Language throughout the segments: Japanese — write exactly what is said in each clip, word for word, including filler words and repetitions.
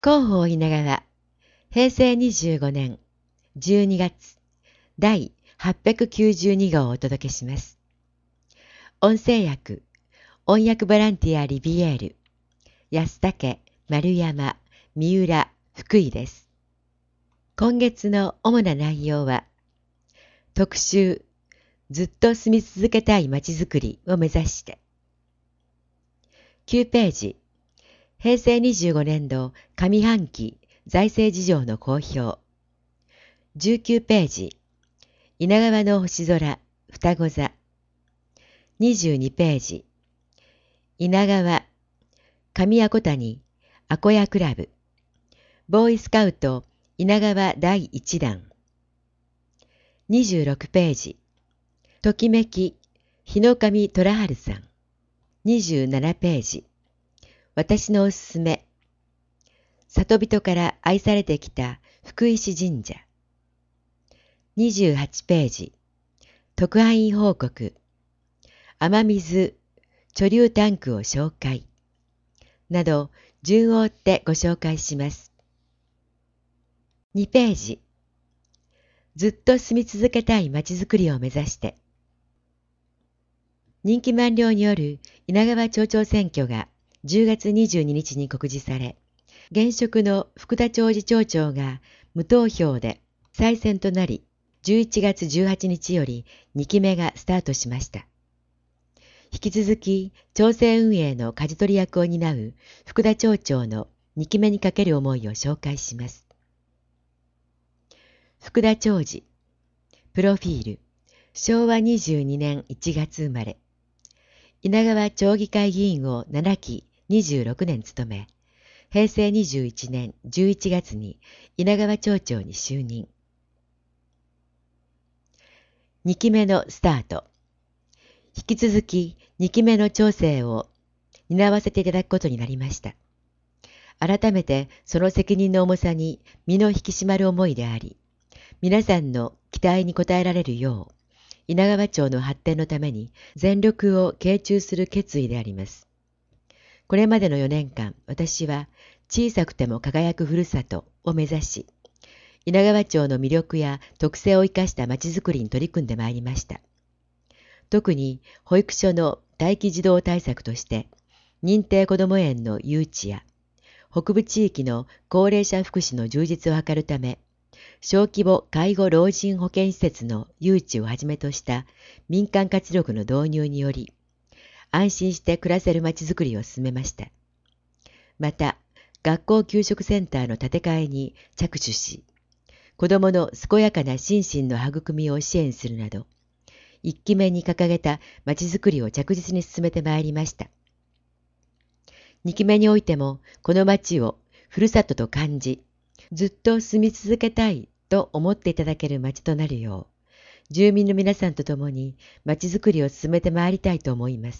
広報稲川、へいせいにじゅうごねんじゅうにがつだいはっぴゃくきゅうじゅうにごうをお届けします。音声訳、音訳ボランティアリビエール、安武、丸山、三浦、福井です。今月の主な内容は、特集、ずっと住み続けたいまちづくりを目指して、きゅうページ、へいせいにじゅうごねんど上半期財政事情の公表。じゅうきゅうページ、稲川の星空、双子座。にじゅうにページ、稲川、上阿古谷、阿古屋クラブ。ボーイスカウト、稲川だいいちだん。にじゅうろくページ、ときめき、日の神虎春さん。にじゅうななページ、私のおすすめ。里人から愛されてきた福石神社。にじゅうはちページ、特派員報告。雨水、貯留タンクを紹介。など、順を追ってご紹介します。にページ、ずっと住み続けたいまちづくりを目指して。任期満了による稲川町長選挙がじゅうがつにじゅうににちに告示され、現職の福田町次町長が無投票で再選となり、じゅういちがつじゅうはちにちよりにきめがスタートしました。引き続き、町政運営の舵取り役を担う福田町長のにきめにかける思いを紹介します。福田町次、プロフィール、しょうわにじゅうにねんいちがつ生まれ、稲川町議会議員をななきにじゅうろくねん務め、へいせいにじゅういちねんじゅういちがつに稲川町長に就任。にきめのスタート。引き続きにきめの町政を担わせていただくことになりました。改めてその責任の重さに身の引き締まる思いであり、皆さんの期待に応えられるよう、稲川町の発展のために全力を傾注する決意であります。これまでのよねんかん、私は小さくても輝くふるさとを目指し、稲川町の魅力や特性を生かしたまちづくりに取り組んでまいりました。特に保育所の待機児童対策として、認定こども園の誘致や、北部地域の高齢者福祉の充実を図るため、小規模介護老人保健施設の誘致をはじめとした民間活力の導入により、安心して暮らせるまちづくりを進めました。また、学校給食センターの建て替えに着手し、子どもの健やかな心身の育みを支援するなど、一期目に掲げたまちづくりを着実に進めてまいりました。二期目においても、この町をふるさとと感じ、ずっと住み続けたいと思っていただける町となるよう、住民の皆さんと共にまちづくりを進めてまいりたいと思います。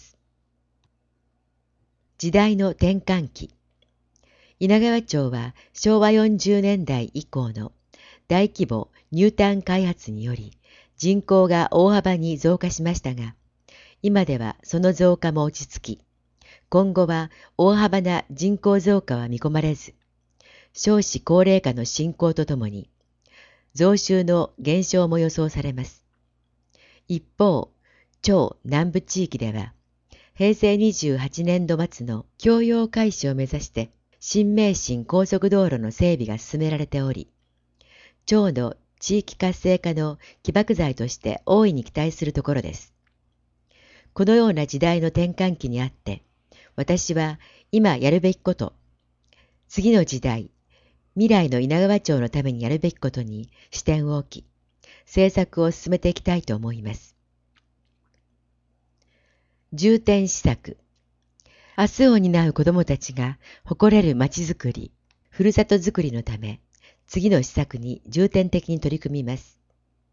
時代の転換期。稲川町はしょうわよんじゅうねんだい以降の大規模ニュータウン開発により人口が大幅に増加しましたが、今ではその増加も落ち着き、今後は大幅な人口増加は見込まれず、少子高齢化の進行とともに、増収の減少も予想されます。一方、町南部地域では、へいせいにじゅうはちねんど末の供用開始を目指して、新名神高速道路の整備が進められており、町の地域活性化の起爆剤として大いに期待するところです。このような時代の転換期にあって、私は今やるべきこと、次の時代、未来の稲川町のためにやるべきことに視点を置き、政策を進めていきたいと思います。重点施策。明日を担う子どもたちが誇れるまちづくり、ふるさとづくりのため、次の施策に重点的に取り組みます。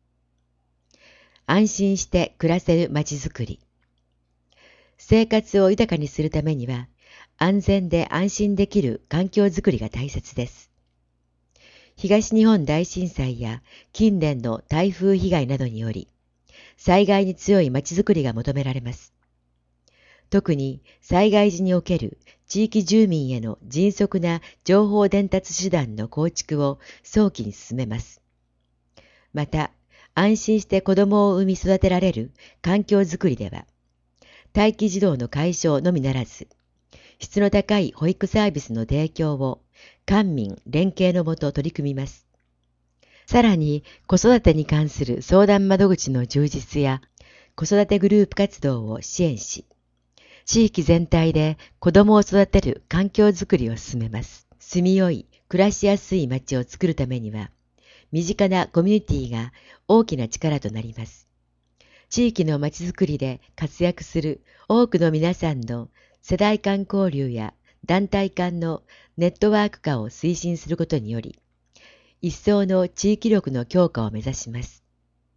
安心して暮らせるまちづくり。生活を豊かにするためには、安全で安心できる環境づくりが大切です。東日本大震災や近年の台風被害などにより、災害に強いまちづくりが求められます。特に災害時における地域住民への迅速な情報伝達手段の構築を早期に進めます。また、安心して子供を産み育てられる環境づくりでは、待機児童の解消のみならず、質の高い保育サービスの提供を官民連携のもと取り組みます。さらに、子育てに関する相談窓口の充実や子育てグループ活動を支援し、地域全体で子供を育てる環境づくりを進めます。住みよい、暮らしやすい街を作るためには、身近なコミュニティが大きな力となります。地域の街づくりで活躍する多くの皆さんの世代間交流や団体間のネットワーク化を推進することにより、一層の地域力の強化を目指します。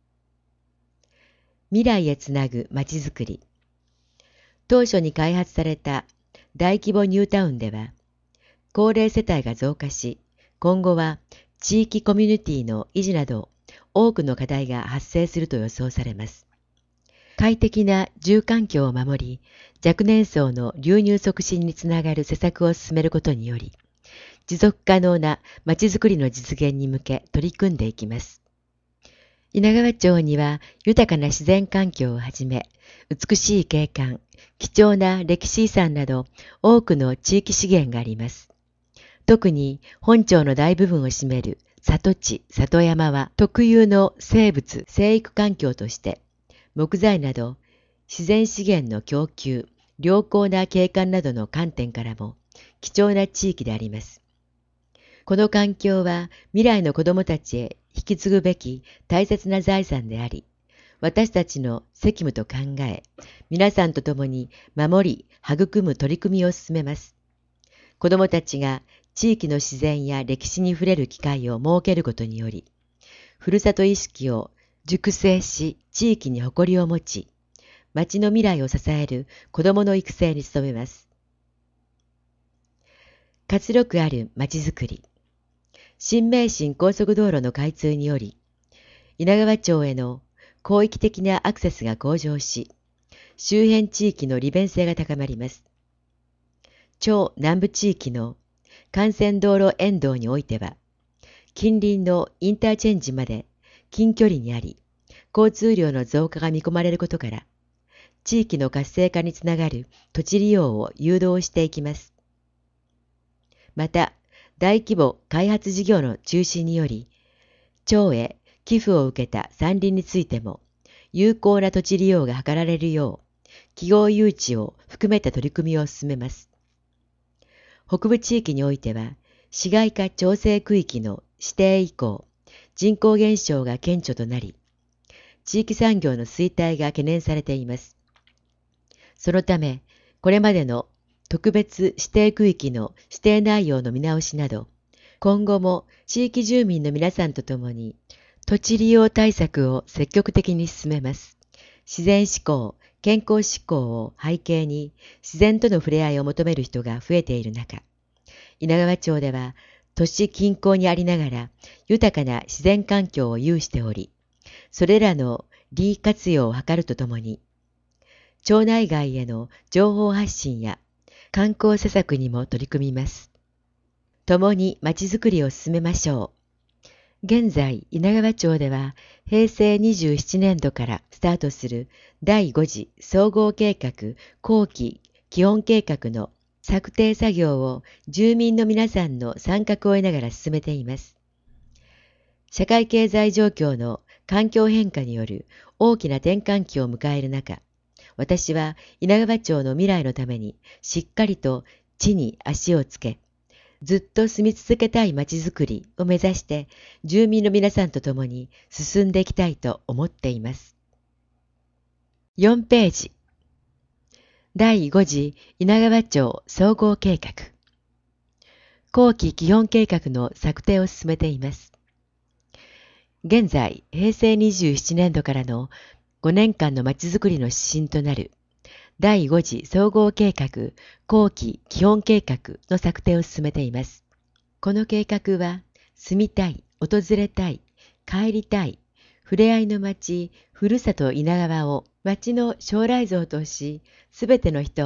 未来へつなぐ街づくり。当初に開発された大規模ニュータウンでは、高齢世帯が増加し、今後は地域コミュニティの維持など多くの課題が発生すると予想されます。快適な住環境を守り、若年層の流入促進につながる施策を進めることにより、持続可能なまちづくりの実現に向け取り組んでいきます。稲川町には豊かな自然環境をはじめ、美しい景観、貴重な歴史遺産など多くの地域資源があります。特に本町の大部分を占める里地、里山は特有の生物、生育環境として、木材など自然資源の供給、良好な景観などの観点からも貴重な地域であります。この環境は未来の子どもたちへ引き継ぐべき大切な財産であり、私たちの責務と考え、皆さんと共に守り、育む取り組みを進めます。子どもたちが地域の自然や歴史に触れる機会を設けることにより、ふるさと意識を熟成し、地域に誇りを持ち、町の未来を支える子どもの育成に努めます。活力ある町づくり。新名神高速道路の開通により、稲川町への広域的なアクセスが向上し、周辺地域の利便性が高まります。町南部地域の幹線道路沿道においては、近隣のインターチェンジまで近距離にあり、交通量の増加が見込まれることから、地域の活性化につながる土地利用を誘導していきます。また、大規模開発事業の中止により、町へ寄付を受けた山林についても、有効な土地利用が図られるよう、企業誘致を含めた取り組みを進めます。北部地域においては、市街化調整区域の指定以降、人口減少が顕著となり、地域産業の衰退が懸念されています。そのため、これまでの特別指定区域の指定内容の見直しなど、今後も地域住民の皆さんと共に土地利用対策を積極的に進めます。自然志向、健康志向を背景に自然との触れ合いを求める人が増えている中、稲川町では都市近郊にありながら豊かな自然環境を有しており、それらの利活用を図るとともに、町内外への情報発信や観光施策にも取り組みます。共にまちづくりを進めましょう。現在、稲川町ではへいせいにじゅうななねんどからスタートするだいご次総合計画後期基本計画の策定作業を住民の皆さんの参画を得ながら進めています。社会経済状況の環境変化による大きな転換期を迎える中、私は稲川町の未来のためにしっかりと地に足をつけ、ずっと住み続けたい街づくりを目指して住民の皆さんと共に進んでいきたいと思っています。よんページ。だいご次稲川町総合計画。後期基本計画の策定を進めています。現在、へいせいにじゅうななねんどからのごねんかんのまちづくりの指針となるだいご次総合計画後期基本計画の策定を進めています。この計画は、住みたい、訪れたい、帰りたい、ふれあいの街、ふるさと稲川を街の将来像とし、すべての人を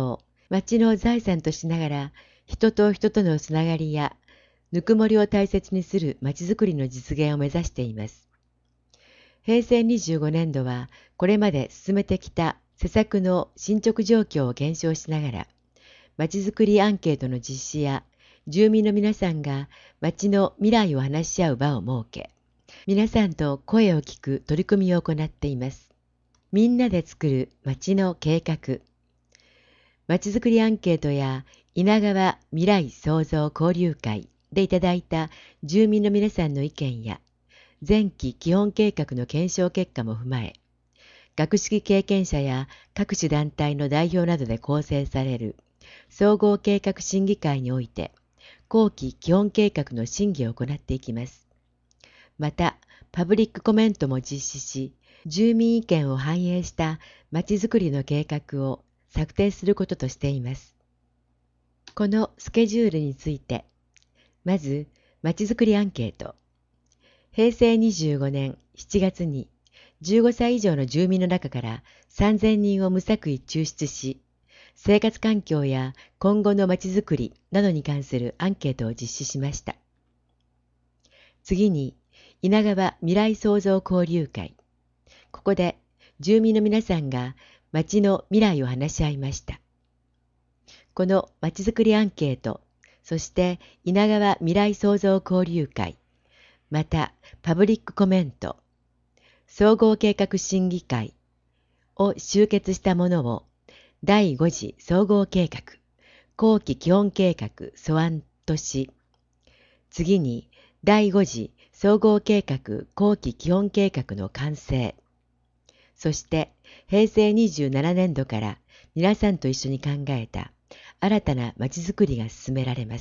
町の財産としながら、人と人とのつながりや、ぬくもりを大切にする町づくりの実現を目指しています。へいせいにじゅうごねんどは、これまで進めてきた施策の進捗状況を検証しながら、町づくりアンケートの実施や、住民の皆さんが町の未来を話し合う場を設け、皆さんと声を聞く取り組みを行っています。みんなで作る町の計画。町づくりアンケートや稲川未来創造交流会でいただいた住民の皆さんの意見や、前期基本計画の検証結果も踏まえ、学識経験者や各種団体の代表などで構成される総合計画審議会において、後期基本計画の審議を行っていきます。また、パブリックコメントも実施し、住民意見を反映したまちづくりの計画を策定することとしています。このスケジュールについて、まず、まちづくりアンケート。へいせいにじゅうごねんしちがつにじゅうごさい以上の住民の中からさんぜんにんを無作為抽出し、生活環境や今後のまちづくりなどに関するアンケートを実施しました。次に、稲川未来創造交流会。ここで住民の皆さんが町の未来を話し合いました。このまちづくりアンケート、そして稲川未来創造交流会、またパブリックコメント、総合計画審議会を集結したものをだいご次総合計画、後期基本計画素案とし、次にだいご次総合計画後期基本計画の完成、そしてへいせいにじゅうななねんどから皆さんと一緒に考えた新たなまちづくりが進められます。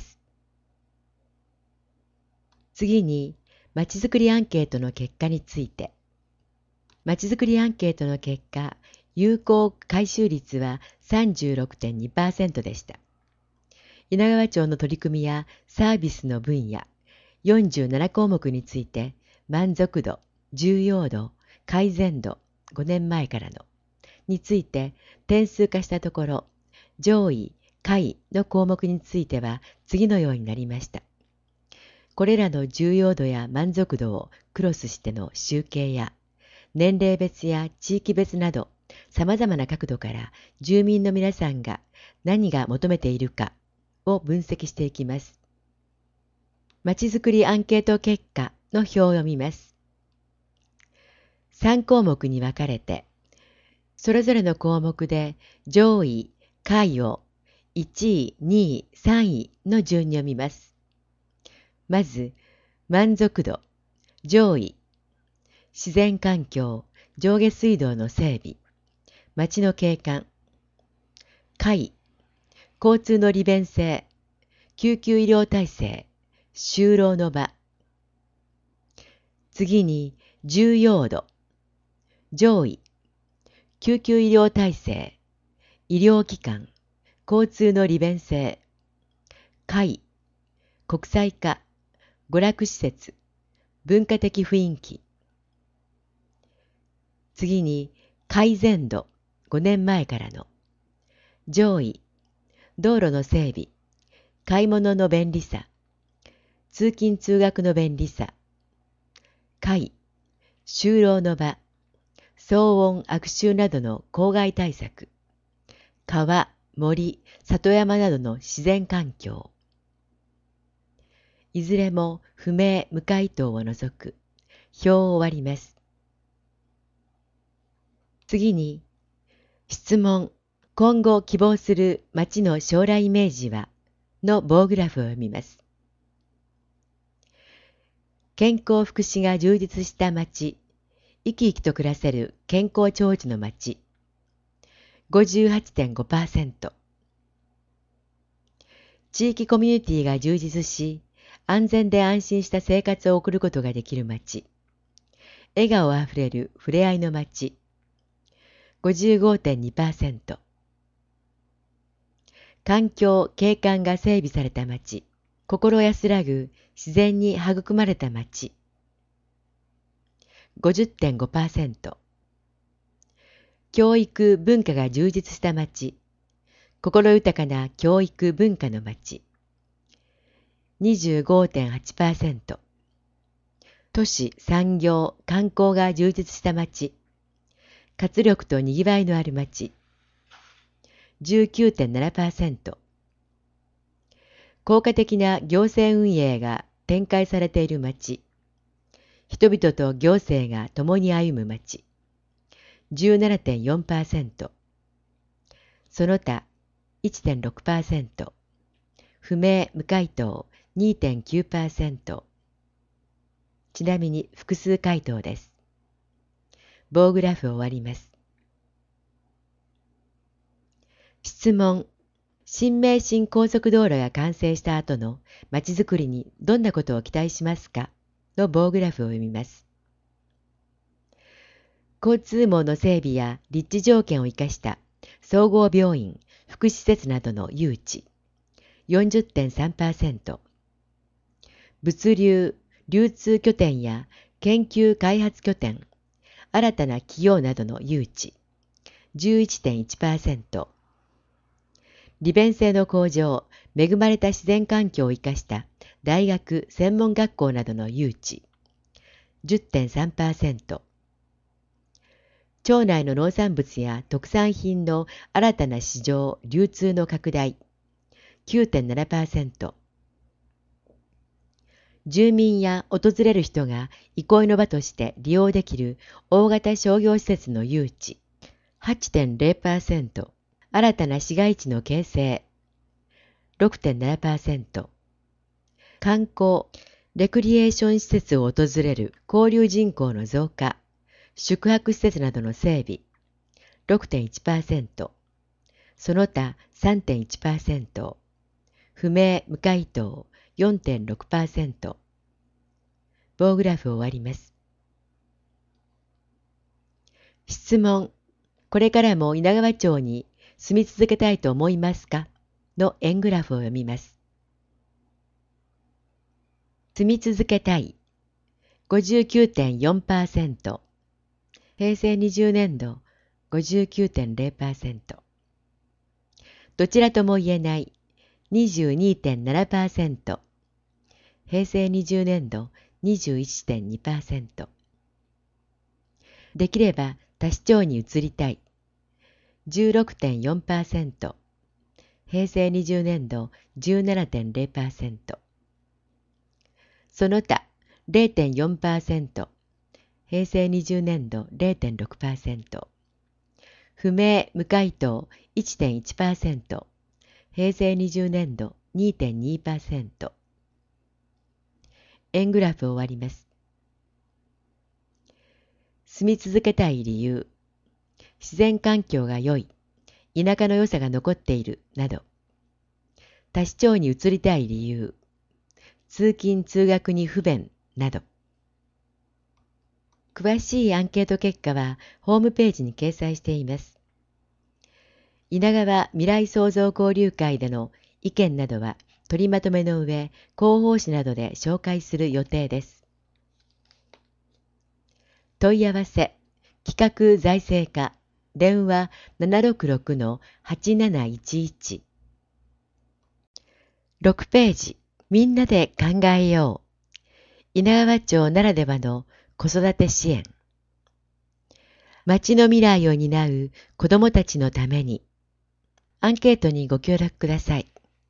次に、まちづくりアンケートの結果について。まちづくりアンケートの結果、有効回収率は さんじゅうろくてんにパーセント でした。稲川町の取り組みやサービスの分野、よんじゅうななこうもくについて、満足度、重要度、改善度、ごねんまえからの、について点数化したところ、上位、下位の項目については次のようになりました。これらの重要度や満足度をクロスしての集計や、年齢別や地域別など様々な角度から住民の皆さんが何が求めているかを分析していきます。まちづくりアンケート結果の表を読みます。さんこうもくに分かれて、それぞれの項目で上位、下位をいちい、にい、さんいの順に読みます。まず、満足度、上位、自然環境、上下水道の整備、町の景観。下位、交通の利便性、救急医療体制、就労の場。次に、重要度、上位、救急医療体制、医療機関、交通の利便性。下位、国際化、娯楽施設、文化的雰囲気。次に、改善度、ごねんまえからの。上位、道路の整備、買い物の便利さ、通勤通学の便利さ。下位、就労の場、騒音悪臭などの公害対策、川、森、里山などの自然環境。いずれも不明無回答を除く表を終わります。次に、質問、今後希望する町の将来イメージはの棒グラフを読みます。健康福祉が充実した町、生き生きと暮らせる健康長寿の町、ごじゅうはちてんごパーセント。地域コミュニティが充実し、安全で安心した生活を送ることができる町、笑顔あふれるふれあいの町、ごじゅうごてんにパーセント。環境、景観が整備された町、心安らぐ自然に育まれた町、ごじゅってんごパーセント。教育、文化が充実した町、 心豊かな教育文化の町 にじゅうごてんはちパーセント、都市産業観光が充実した町、活力とにぎわいのある町 じゅうきゅうてんななパーセント、効果的な行政運営が展開されている町、人々と行政が共に歩む町 じゅうななてんよんパーセント、その他 いってんろくパーセント、不明無回答 にてんきゅうパーセント、ちなみに複数回答です。棒グラフを終わります。質問。新名神高速道路が完成した後のまちづくりにどんなことを期待しますかの棒グラフを読みます。交通網の整備や立地条件を生かした総合病院、福祉施設などの誘致 よんじゅってんさんパーセント、物流、流通拠点や研究開発拠点、新たな企業などの誘致 じゅういってんいちパーセント、利便性の向上、恵まれた自然環境を生かした大学、専門学校などの誘致 じゅってんさんパーセント、町内の農産物や特産品の新たな市場、流通の拡大 きゅうてんななパーセント、住民や訪れる人が憩いの場として利用できる大型商業施設の誘致 はちてんゼロパーセント、新たな市街地の形成 ろくてんななパーセント、観光、レクリエーション施設を訪れる交流人口の増加、宿泊施設などの整備 ろくてんいちパーセント、その他 さんてんいちパーセント、不明無回答 よんてんろくパーセント。棒グラフを終わります。質問。これからも稲川町に住み続けたいと思いますかの円グラフを読みます。住み続けたい ごじゅうきゅうてんよんパーセント、平成にじゅうねんど ごじゅうきゅうてんゼロパーセント、どちらとも言えない にじゅうにてんななパーセント、平成にじゅうねんど にじゅういちてんにパーセント、できれば他市町に移りたい じゅうろくてんよんパーセント、平成にじゅうねんど じゅうななてんゼロパーセント、その他 ゼロてんよんパーセント、平成にじゅうねんど ゼロてんろくパーセント、不明無回答 いってんいちパーセント、平成にじゅうねんど にてんにパーセント。円グラフを終わります。住み続けたい理由、自然環境が良い、田舎の良さが残っているなど、他市町に移りたい理由、通勤通学に不便など。詳しいアンケート結果はホームページに掲載しています。稲川未来創造交流会での意見などは取りまとめの上、広報誌などで紹介する予定です。問い合わせ、企画財政課、電話 ななろくろくのはちなないちいち。ろくページ、みんなで考えよう。稲川町ならではの子育て支援。町の未来を担う子どもたちのために、アンケートにご協力ください。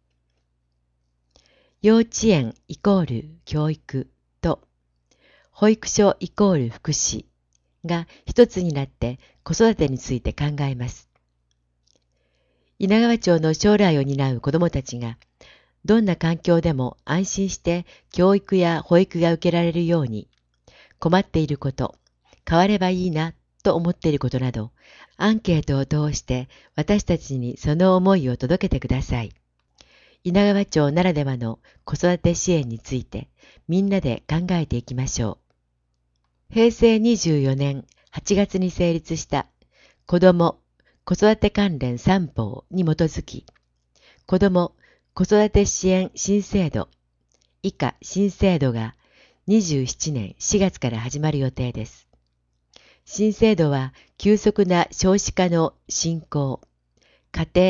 幼稚園イコール教育と、保育所イコール福祉が一つになって子育てについて考えます。稲川町の将来を担う子どもたちが、どんな環境でも安心して教育や保育が受けられるように、困っていること、変わればいいなと思っていることなど、アンケートを通して私たちにその思いを届けてください。稲川町ならではの子育て支援についてみんなで考えていきましょう。平成にじゅうよねんはちがつに成立した子ども・子育て関連さん法に基づき、子ども・子育て支援新制度以下新制度がにじゅうななねんしがつから始まる予定です。新制度は急速な少子化の進行、家庭、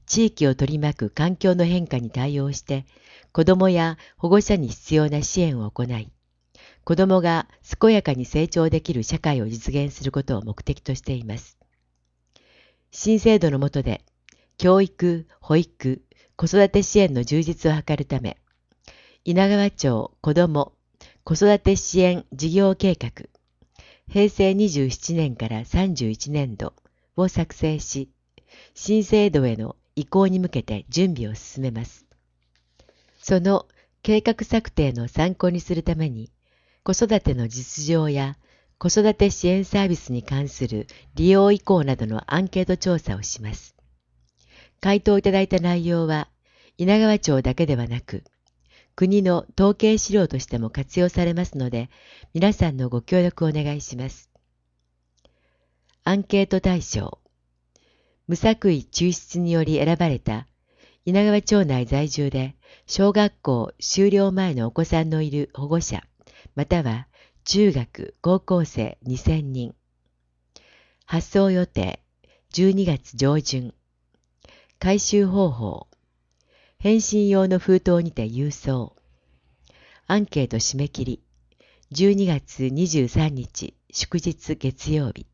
地域を取り巻く環境の変化に対応して、子どもや保護者に必要な支援を行い、子どもが健やかに成長できる社会を実現することを目的としています。新制度の下で、教育、保育、子育て支援の充実を図るため、稲川町子ども子育て支援事業計画、へいせいにじゅうななねんからさんじゅういちねんどを作成し、新制度への移行に向けて準備を進めます。その計画策定の参考にするために、子育ての実情や子育て支援サービスに関する利用意向などのアンケート調査をします。回答いただいた内容は、稲川町だけではなく、国の統計資料としても活用されますので、皆さんのご協力をお願いします。アンケート対象。無作為抽出により選ばれた稲川町内在住で小学校修了前のお子さんのいる保護者、または中学・高校生にせんにん。発送予定じゅうにがつ上旬。回収方法。返信用の封筒にて郵送。アンケート締め切りじゅうにがつにじゅうさんにち祝日月曜日。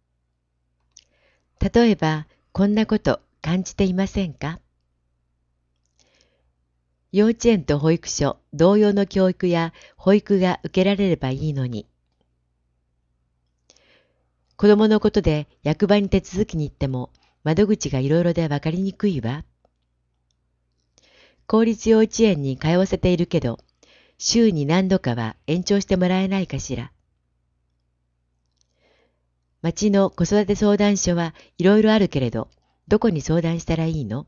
例えば、こんなこと感じていませんか？幼稚園と保育所同様の教育や保育が受けられればいいのに。子供のことで役場に手続きに行っても窓口がいろいろでわかりにくいわ。公立幼稚園に通わせているけど、週に何度かは延長してもらえないかしら。町の子育て相談所はいろいろあるけれど、どこに相談したらいいの？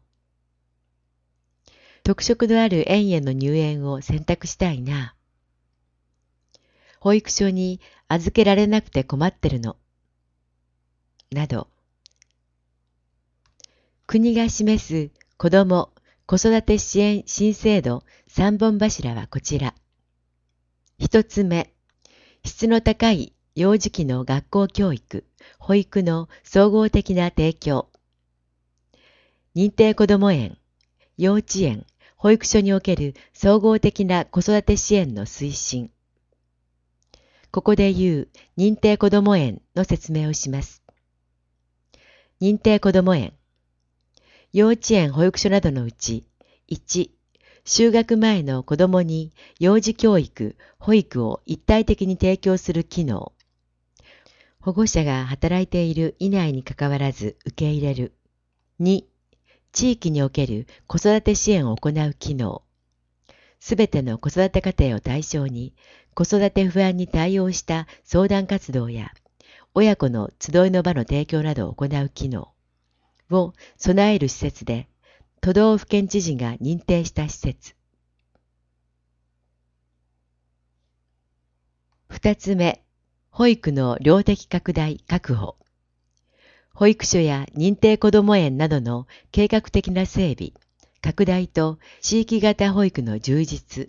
特色のある園への入園を選択したいな。保育所に預けられなくて困ってるの。など。国が示す子ども・子育て支援新制度さんぼん柱はこちら。一つ目、質の高い幼児期の学校教育、保育の総合的な提供。認定こども園、幼稚園、保育所における総合的な子育て支援の推進。ここで言う認定こども園の説明をします。認定こども園。幼稚園・保育所などのうち、いち、就学前の子どもに幼児教育・保育を一体的に提供する機能。保護者が働いている以内にかかわらず受け入れる。に、地域における子育て支援を行う機能。すべての子育て家庭を対象に子育て不安に対応した相談活動や親子の集いの場の提供などを行う機能を備える施設で都道府県知事が認定した施設。二つ目、保育の量的拡大確保。保育所や認定こども園などの計画的な整備、拡大と地域型保育の充実。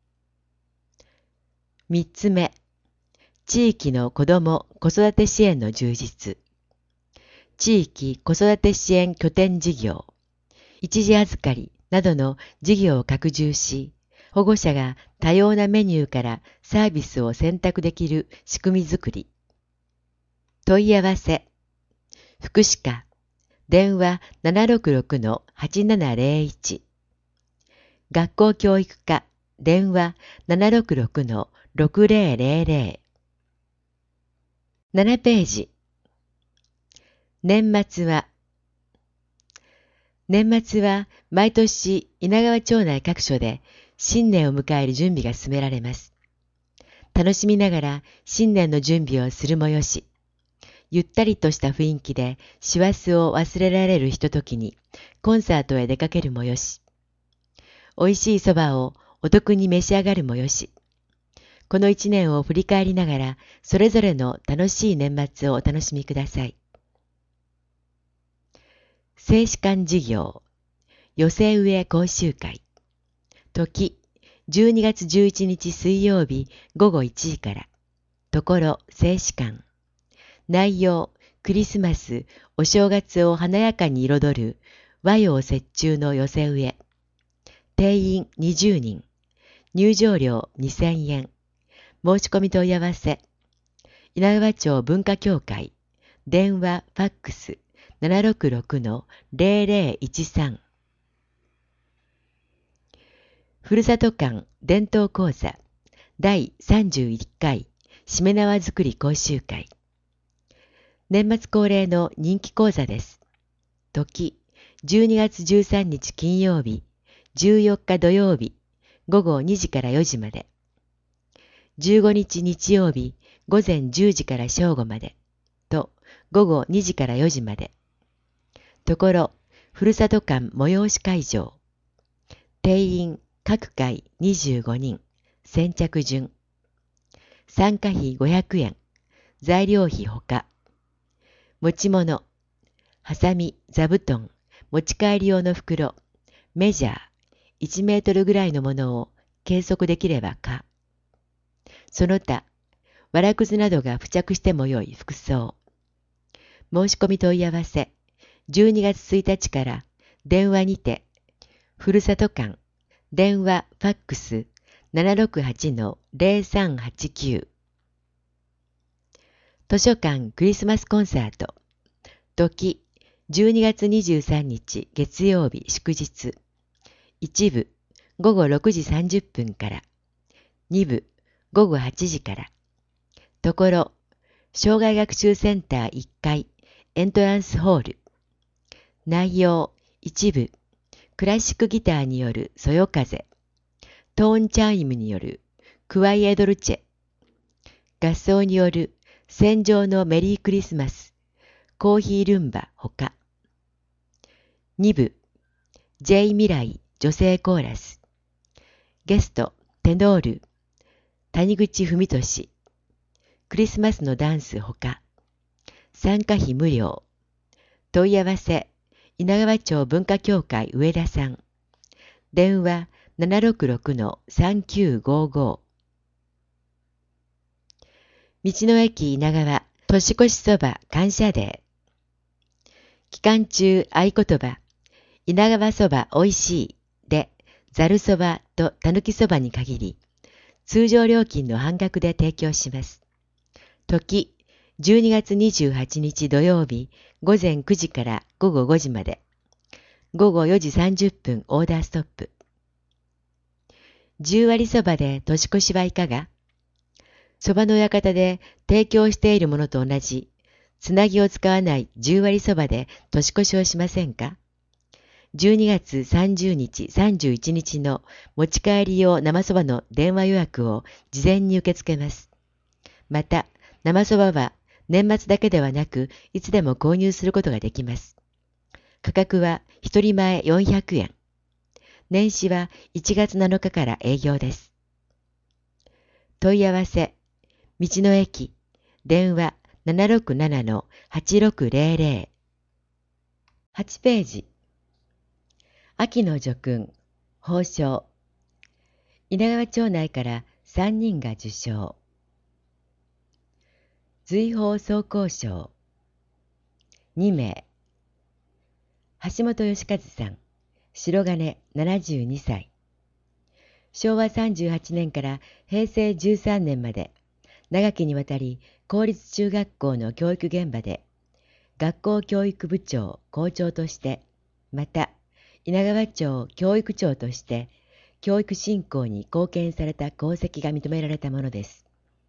三つ目、地域の子ども・子育て支援の充実。地域子育て支援拠点事業、一時預かりなどの事業を拡充し、保護者が多様なメニューからサービスを選択できる仕組みづくり。問い合わせ、福祉課、電話 ななろくろくのはちななぜろいち。学校教育課、電話 ななろくろくのろくぜろぜろぜろ。ななページ。年末は、年末は毎年稲川町内各所で新年を迎える準備が進められます。楽しみながら新年の準備をするもよし、ゆったりとした雰囲気で師走を忘れられるひとときにコンサートへ出かけるもよし、おいしいそばをお得に召し上がるもよし、この一年を振り返りながらそれぞれの楽しい年末をお楽しみください。静止館事業、寄せ植え講習会。時、じゅうにがつじゅういちにち水曜日ごごいちじから。ところ、静止館。内容、クリスマス、お正月を華やかに彩る和洋折衷の寄せ植え。定員にじゅうにん。入場料にせんえん。申し込み問い合わせ。稲川町文化協会。電話、ファックス ななろくろくのゼロゼロいちさん。ふるさと館伝統講座だいさんじゅういっかいしめ縄作り講習会。年末恒例の人気講座です。時、じゅうにがつじゅうさんにち金曜日、じゅうよっか土曜日、ごごにじからよじまで。じゅうごにち日曜日、ごぜんじゅうじから正午まで。と、ごごにじからよじまで。ところ、ふるさと館催し会場。定員、各回にじゅうごにん。先着順。参加費ごひゃくえん。材料費ほか。持ち物。はさみ、座布団、持ち帰り用の袋、メジャー、いちメートルぐらいのものを計測できればか。その他、わらくずなどが付着してもよい服装。申し込み問い合わせ、じゅうにがつついたちから電話にて、ふるさと館、電話ファックス ななろくはちのゼロさんはちきゅう。図書館クリスマスコンサート。時、じゅうにがつにじゅうさんにち月曜日祝日。いち部、ごごろくじさんじゅっぷんから。に部、ごごはちじから。ところ、障害学習センターいっかい、エントランスホール。内容、いち部、クラシックギターによるそよ風。トーンチャイムによるクワイエドルチェ。合奏による戦場のメリークリスマス。コーヒールンバほか。に部、J 未来女性コーラス。ゲスト、テノール、谷口文俊。クリスマスのダンスほか。参加費無料。問い合わせ、稲川町文化協会上田さん。電話 ななろくろくのさんきゅうごご。道の駅稲川年越しそば感謝デー。期間中合言葉、稲川そばおいしいで、ざるそばとたぬきそばに限り、通常料金の半額で提供します。時、じゅうにがつにじゅうはちにち土曜日、ごぜんくじからごごごじまで。ごごよじさんじゅっぷんオーダーストップ。じゅう割そばで年越しはいかが？そばの館で提供しているものと同じ、つなぎを使わないじゅう割そばで年越しをしませんか？じゅうにがつさんじゅうにち、さんじゅういちにちの持ち帰り用生そばの電話予約を事前に受け付けます。また、生そばは年末だけではなく、いつでも購入することができます。価格は一人前よんひゃくえん。年始はいちがつなのかから営業です。問い合わせ、道の駅、電話 ななろくななのはちろくゼロゼロ。はちページ。秋の叙勲、褒章。稲川町内からさんにんが受賞。随宝総工賞。にめい。橋本義和さん、白金ななじゅうにさい。しょうわさんじゅうはちねんからへいせいじゅうさんねんまで、長きにわたり公立中学校の教育現場で、学校教育部長、校長として、また、稲川町教育長として、教育振興に貢献された功績が認められたものです。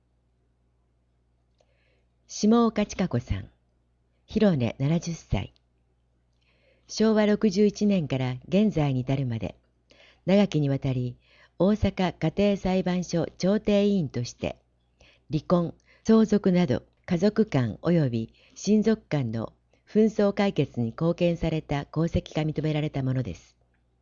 下岡千佳子さん、広根ななじゅっさい。しょうわろくじゅういちねんから現在に至るまで、長きにわたり大阪家庭裁判所調停委員として、離婚、相続など家族間及び親族間の紛争解決に貢献された功績が認められたものです。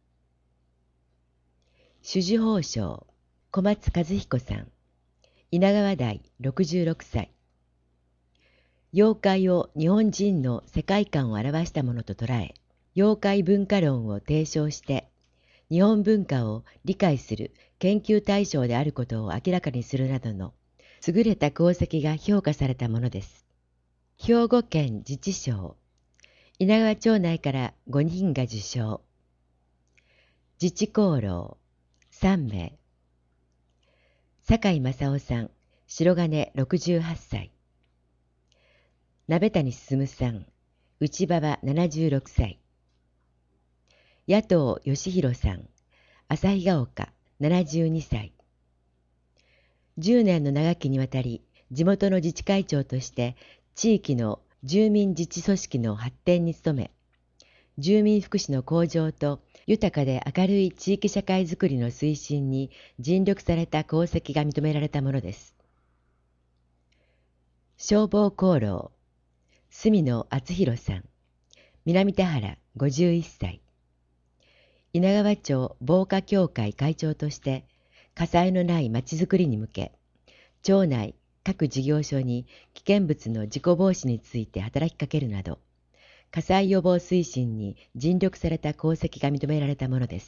種々褒章、小松和彦さん、稲川台ろくじゅうろくさい。妖怪を日本人の世界観を表したものと捉え、妖怪文化論を提唱して、日本文化を理解する研究対象であることを明らかにするなどの優れた功績が評価されたものです。兵庫県自治省、 稲川町内からごにんが受賞。自治功労さんめい。酒井正夫さん、白金ろくじゅうはっさい。鍋谷進さん、内馬場ななじゅうろくさい。野党義弘さん、旭ヶ丘ななじゅうにさい。じゅうねんの長きにわたり地元の自治会長として地域の住民自治組織の発展に努め、住民福祉の向上と豊かで明るい地域社会づくりの推進に尽力された功績が認められたものです。消防功労住野敦弘さん、南田原ごじゅういっさい。稲川町防火協会会長として火災のないまちづくりに向け、町内各事業所に危険物の事故防止について働きかけるなど、火災予防推進に尽力された功績が認められたものです。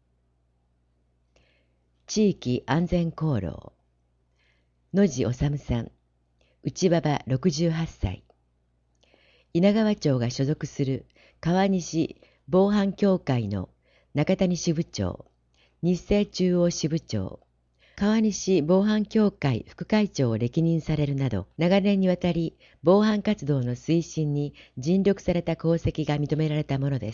地域安全功労野地治さん、内馬場ろくじゅうはっさい。稲川町が所属する川西防犯協会の中谷支部長、日生中央支部長、川西防犯協会副会長を歴任されるなど、長年にわたり防犯活動の推進に尽力された功績が認められたものです。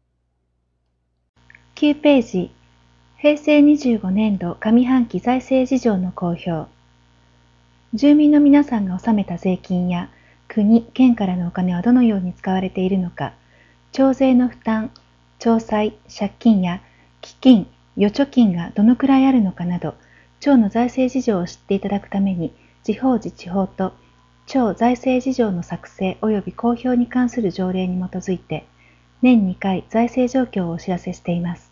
きゅうページ、平成にじゅうごねんど上半期財政事情の公表。住民の皆さんが納めた税金や国・県からのお金はどのように使われているのか、町税の負担、町債、借金や基金、預貯金がどのくらいあるのかなど、町の財政事情を知っていただくために、地方自治法と町財政事情の作成及び公表に関する条例に基づいて、年にかい財政状況をお知らせしています。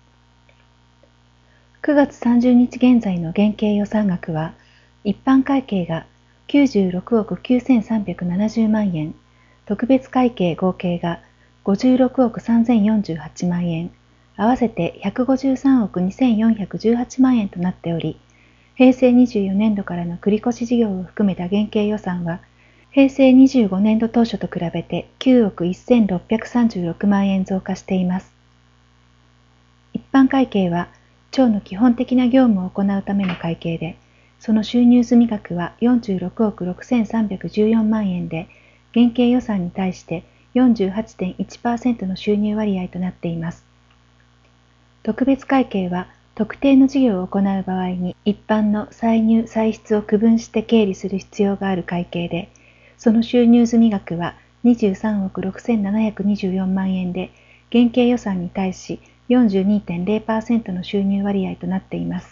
くがつさんじゅうにち現在の現計予算額は、一般会計がきゅうじゅうろくおくきゅうせんさんびゃくななじゅうまんえん、特別会計合計がごじゅうろくおくさんぜんよんじゅうはちまんえん、合わせてひゃくごじゅうさんおくにせんよんひゃくじゅうはちまんえんとなっており、平成にじゅうよねんどからの繰越事業を含めた現計予算は、平成にじゅうごねんど当初と比べてきゅうおくせんろっぴゃくさんじゅうろくまんえん増加しています。一般会計は、町の基本的な業務を行うための会計で、その収入済額はよんじゅうろくおくろくせんさんびゃくじゅうよんまんえんで、現計予算に対して よんじゅうはちてんいちパーセント の収入割合となっています。特別会計は、特定の事業を行う場合に一般の歳入・歳出を区分して経理する必要がある会計で、その収入済額はにじゅうさんおくろくせんななひゃくにじゅうよんまんえんで、現計予算に対し よんじゅうにてんぜろパーセント の収入割合となっています。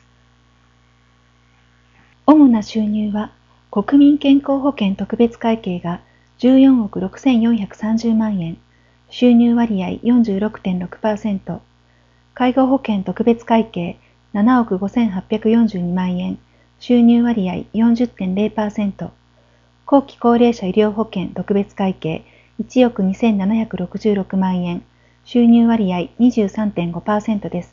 主な収入は、国民健康保険特別会計がじゅうよんおくろくせんよんひゃくさんじゅうまんえん、収入割合 よんじゅうろくてんろくパーセント、介護保険特別会計ななおくごせんはっぴゃくよんじゅうにまんえん、収入割合 よんじゅってんぜろパーセント、後期高齢者医療保険特別会計いちおくにせんななひゃくろくじゅうろくまんえん、収入割合 にじゅうさんてんごパーセント です。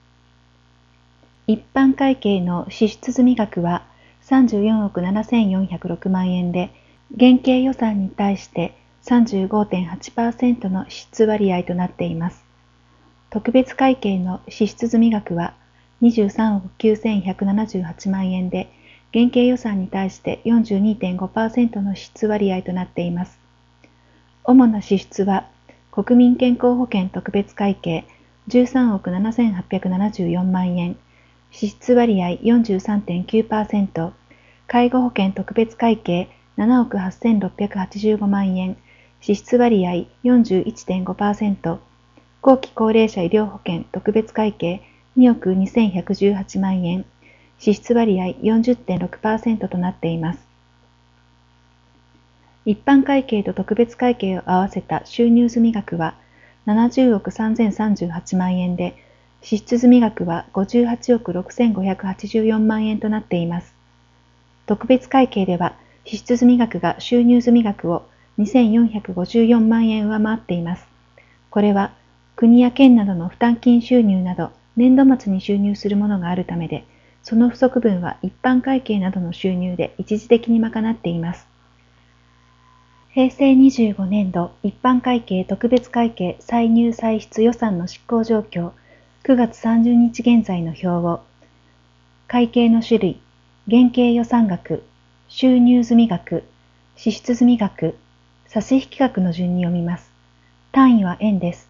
一般会計の支出済額はさんじゅうよんおくななせんよんひゃくろくまんえんで、現計予算に対して さんじゅうごてんはちパーセント の支出割合となっています。特別会計の支出済額はにじゅうさんおくきゅうせんひゃくななじゅうはちまんえんで、現計予算に対して よんじゅうにてんごパーセント の支出割合となっています。主な支出は、国民健康保険特別会計じゅうさんおくななせんはっぴゃくななじゅうよんまんえん、支出割合 よんじゅうさんてんきゅうパーセント、介護保険特別会計ななおくはっせんろっぴゃくはちじゅうごまんえん、支出割合 よんじゅういちてんごパーセント、後期高齢者医療保険特別会計におくにせんひゃくじゅうはちまんえん、支出割合 よんじゅってんろくパーセント となっています。一般会計と特別会計を合わせた収入済額はななじゅうおくさんぜんさんじゅうはちまんえんで、支出済額はごじゅうはちおくろくせんごひゃくはちじゅうよんまんえんとなっています。特別会計では支出済額が収入済額をにせんよんひゃくごじゅうよんまんえん上回っています。これは国や県などの負担金収入など年度末に収入するものがあるためで、その不足分は一般会計などの収入で一時的に賄っています。 へいせいにじゅうごねんど一般会計特別会計歳入歳出予算の執行状況くがつさんじゅうにち現在の表を会計の種類、現計予算額、収入済額、支出済額、差引額の順に読みます。単位は円です。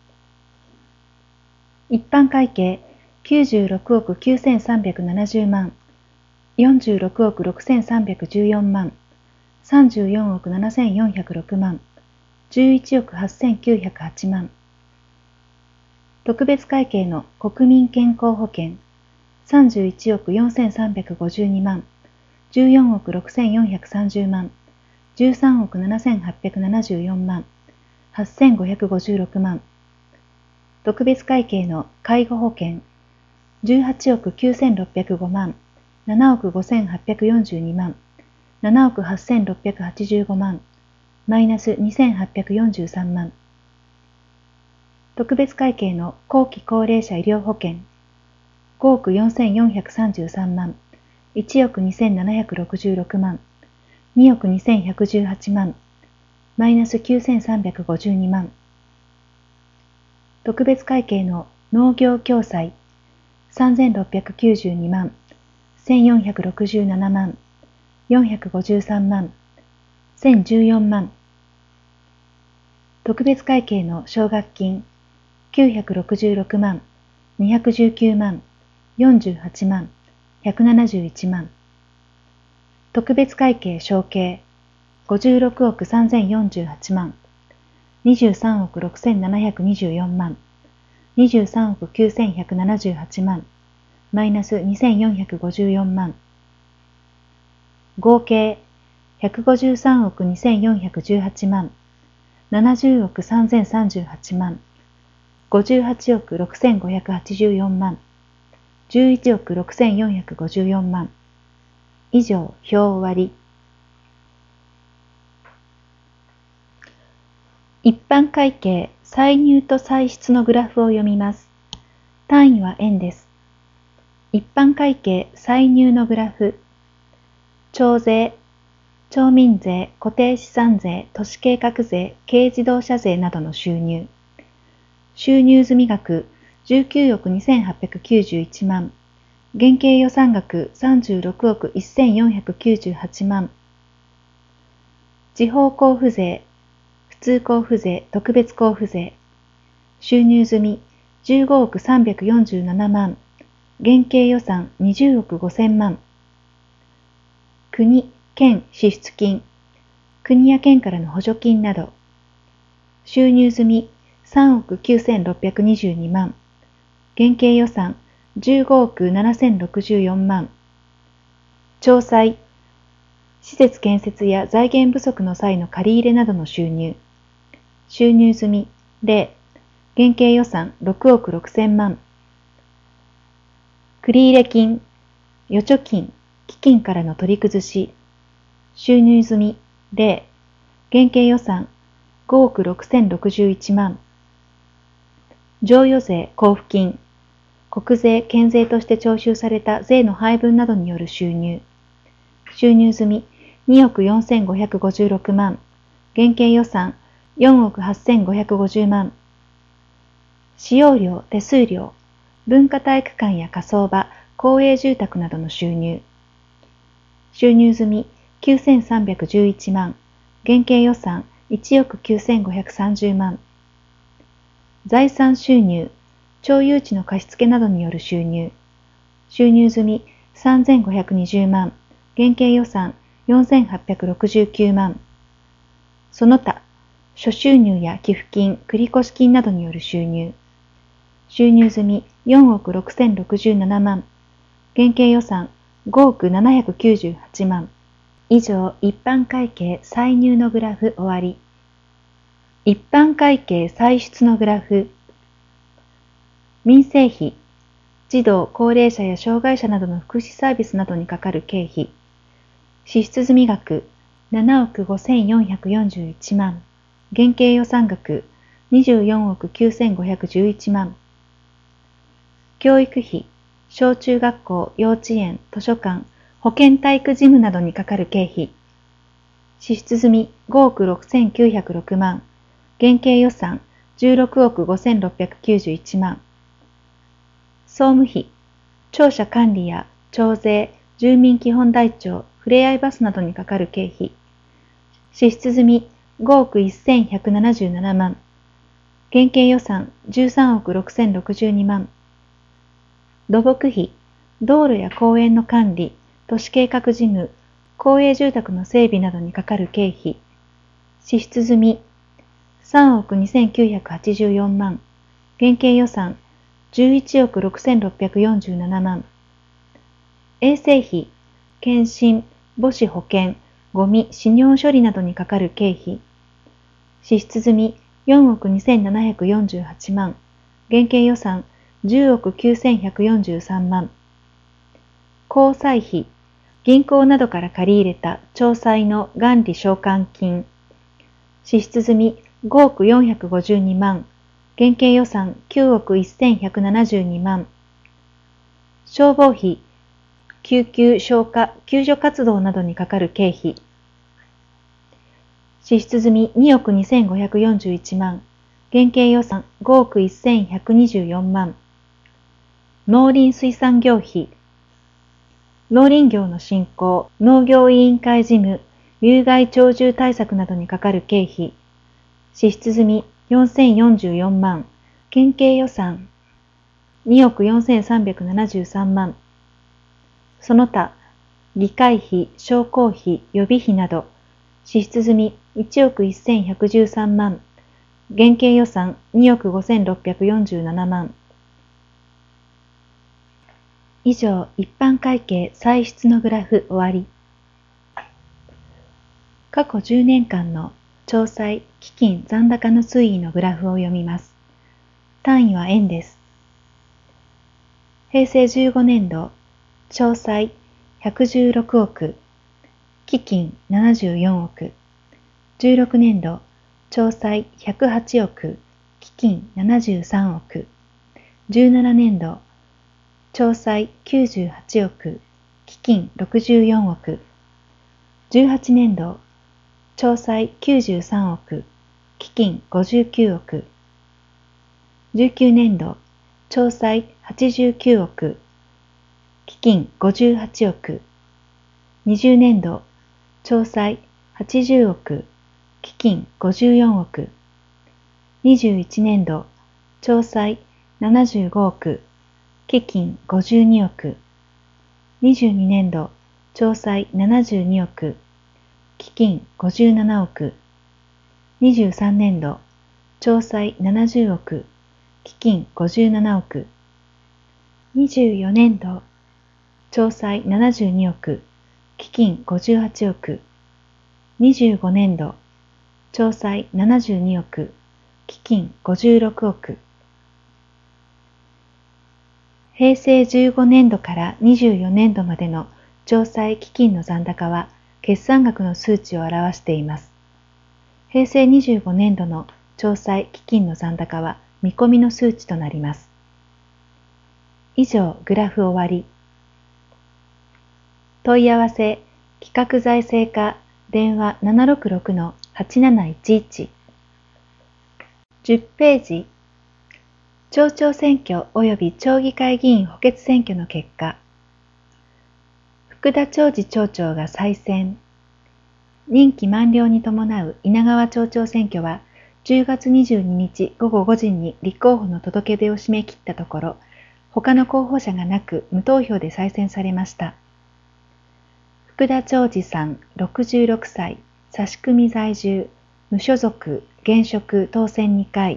一般会計きゅうじゅうろくおくきゅうせんさんびゃくななじゅうまん、よんじゅうろくおくろくせんさんびゃくじゅうよんまん、さんじゅうよんおくななせんよんひゃくろくまん、じゅういちおくはっせんきゅうひゃくはちまん。特別会計の国民健康保険さんじゅういちおくよんせんさんびゃくごじゅうにまん、じゅうよんおくろくせんよんひゃくさんじゅうまん、じゅうさんおくななせんはっぴゃくななじゅうよんまん、はっせんごひゃくごじゅうろくまん。特別会計の介護保険じゅうはちおくきゅうせんろっぴゃくごまん、ななおくごせんはっぴゃくよんじゅうにまん、ななおくはっせんろっぴゃくはちじゅうごまん、マイナスにせんはっぴゃくよんじゅうさんまん。特別会計の後期高齢者医療保険ごおくよんせんよんひゃくさんじゅうさんまん、いちおくにせんななひゃくろくじゅうろくまん、におくにせんひゃくじゅうはちまん、マイナスきゅうせんさんびゃくごじゅうにまん。特別会計の農業共済さんぜんろっぴゃくきゅうじゅうにまん、せんよんひゃくろくじゅうななまん、よんひゃくごじゅうさんまん、せんじゅうよんまん。特別会計の奨学金きゅうひゃくろくじゅうろくまん、にひゃくじゅうきゅうまん、よんじゅうはちまん、ひゃくななじゅういちまん。特別会計承継ごじゅうろくおくさんぜんよんじゅうはちまん、にじゅうさんおくろくせんななひゃくにじゅうよんまん、にじゅうさんおくきゅうせんひゃくななじゅうはちまん、マイナスにせんよんひゃくごじゅうよんまん。合計ひゃくごじゅうさんおくにせんよんひゃくじゅうはちまん、ななじゅうおくさんぜんさんじゅうはちまん、ごじゅうはちおくろくせんごひゃくはちじゅうよんまん、じゅういちおくろくせんよんひゃくごじゅうよんまん。以上、表終わり。一般会計歳入と歳出のグラフを読みます。単位は円です。一般会計歳入のグラフ。徴税、町民税、固定資産税、都市計画税、軽自動車税などの収入。収入済額じゅうきゅうおくにせんはっぴゃくきゅうじゅういちまん。現計予算額さんじゅうろくおくせんよんひゃくきゅうじゅうはちまん。地方交付税、普通交付税、特別交付税。収入済じゅうごおくさんびゃくよんじゅうななまん。現計予算にじゅうおくごせんまん。国、県支出金。国や県からの補助金など。収入済さんおくきゅうせんろっぴゃくにじゅうにまん。現計予算じゅうごおくななせんろくじゅうよんまん。徴歳、施設建設や財源不足の際の借り入れなどの収入。収入済ゼロ、現計予算ろくおくろくせんまん。繰入金、預貯金、基金からの取り崩し。収入済ゼロ、現計予算ごおくろくせんろくじゅういちまん。譲与税交付金、国税、県税として徴収された税の配分などによる収入。収入済におくよんせんごひゃくごじゅうろくまん。現計予算よんおくはっせんごひゃくごじゅうまん。使用料、手数料、文化体育館や火葬場、公営住宅などの収入。収入済きゅうせんさんびゃくじゅういちまん。現計予算いちおくきゅうせんごひゃくさんじゅうまん。財産収入、町有地の貸付などによる収入。収入済さんぜんごひゃくにじゅうまん。現計予算よんせんはっぴゃくろくじゅうきゅうまん。その他、諸収入や寄付金、繰越金などによる収入。収入済よんおくろくせんろくじゅうななまん。現計予算ごおくななひゃくきゅうじゅうはちまん。以上、一般会計歳入のグラフ終わり。一般会計歳出のグラフ。民生費、児童、高齢者や障害者などの福祉サービスなどにかかる経費。支出済額ななおくごせんよんひゃくよんじゅういちまん。現計予算額にじゅうよんおくきゅうせんごひゃくじゅういちまん。教育費、小中学校、幼稚園、図書館、保健体育事務などにかかる経費。 支出済みごおくろくせんきゅうひゃくろくまん、現計予算じゅうろくおくごせんろっぴゃくきゅうじゅういちまん。総務費、庁舎管理や徴税、住民基本台帳、ふれあいバスなどにかかる経費。支出済みごおくせんひゃくななじゅうななまん、現計予算じゅうさんおくろくせんろくじゅうにまん。土木費、道路や公園の管理、都市計画事務、公営住宅の整備などにかかる経費。支出済みさんおくにせんきゅうひゃくはちじゅうよんまん、現計予算じゅういちおくろくせんろっぴゃくよんじゅうななまん。衛生費、検診、母子保健、ゴミ、死尿処理などにかかる経費。支出済みよんおくにせんななひゃくよんじゅうはちまん、現計予算じゅうおくきゅうせんひゃくよんじゅうさんまん。公債費、銀行などから借り入れた町債の元利償還金。支出済みごおくよんひゃくごじゅうにまん、現計予算きゅうおくせんひゃくななじゅうにまん。消防費、救急消火、救助活動などにかかる経費。支出済みにおくにせんごひゃくよんじゅういちまん、現計予算ごおくせんひゃくにじゅうよんまん。農林水産業費、農林業の振興、農業委員会事務、有害鳥獣対策などにかかる経費。支出済みよんせんよんじゅうよんまん、現計予算におくよんせんさんびゃくななじゅうさんまん。その他、議会費、商工費、予備費など、支出済みいちおくせんひゃくじゅうさんまん、現計予算におくごせんろっぴゃくよんじゅうななまん。以上、一般会計歳出のグラフ終わり。過去じゅうねんかんの帳債、基金、残高の推移のグラフを読みます。単位は円です。平成じゅうごねんど、帳債ひゃくじゅうろくおく、基金ななじゅうよんおく、じゅうろくねんど、帳債ひゃくはちおく、基金ななじゅうさんおく、じゅうななねんど、帳債きゅうじゅうはちおく、基金ろくじゅうよんおく、じゅうはちねんど、帳債きゅうじゅうさんおく、基金ごじゅうきゅうおく、じゅうきゅうねんど、帳債はちじゅうきゅうおく、基金ごじゅうはちおく、にじゅうねんど、帳債はちじゅうおく、基金ごじゅうよんおく、にじゅういちねんど、帳債ななじゅうごおく、基金ごじゅうにおく、にじゅうにねんど、帳債ななじゅうにおく、基金ごじゅうななおく、にじゅうさんねんど、帳債ななじゅうおく、基金ごじゅうななおく、にじゅうよねんど、帳債ななじゅうにおく、基金ごじゅうはちおく、にじゅうごねんど、帳債ななじゅうにおく、基金ごじゅうろくおく。平成じゅうごねんどからにじゅうよねんどまでの帳債基金の残高は決算額の数値を表しています。平成にじゅうごねんどの帳債基金の残高は見込みの数値となります。以上、グラフ終わり。問い合わせ、企画財政課、電話ななろくろくのはちなないちいち。じゅっページ。町長選挙及び町議会議員補欠選挙の結果。福田長治町長が再選。任期満了に伴う稲川町長選挙は、じゅうがつにじゅうににちごごごじに立候補の届け出を締め切ったところ、他の候補者がなく無投票で再選されました。福田長治さん、ろくじゅうろくさい、差し組み在住、無所属、現職、当選にかい。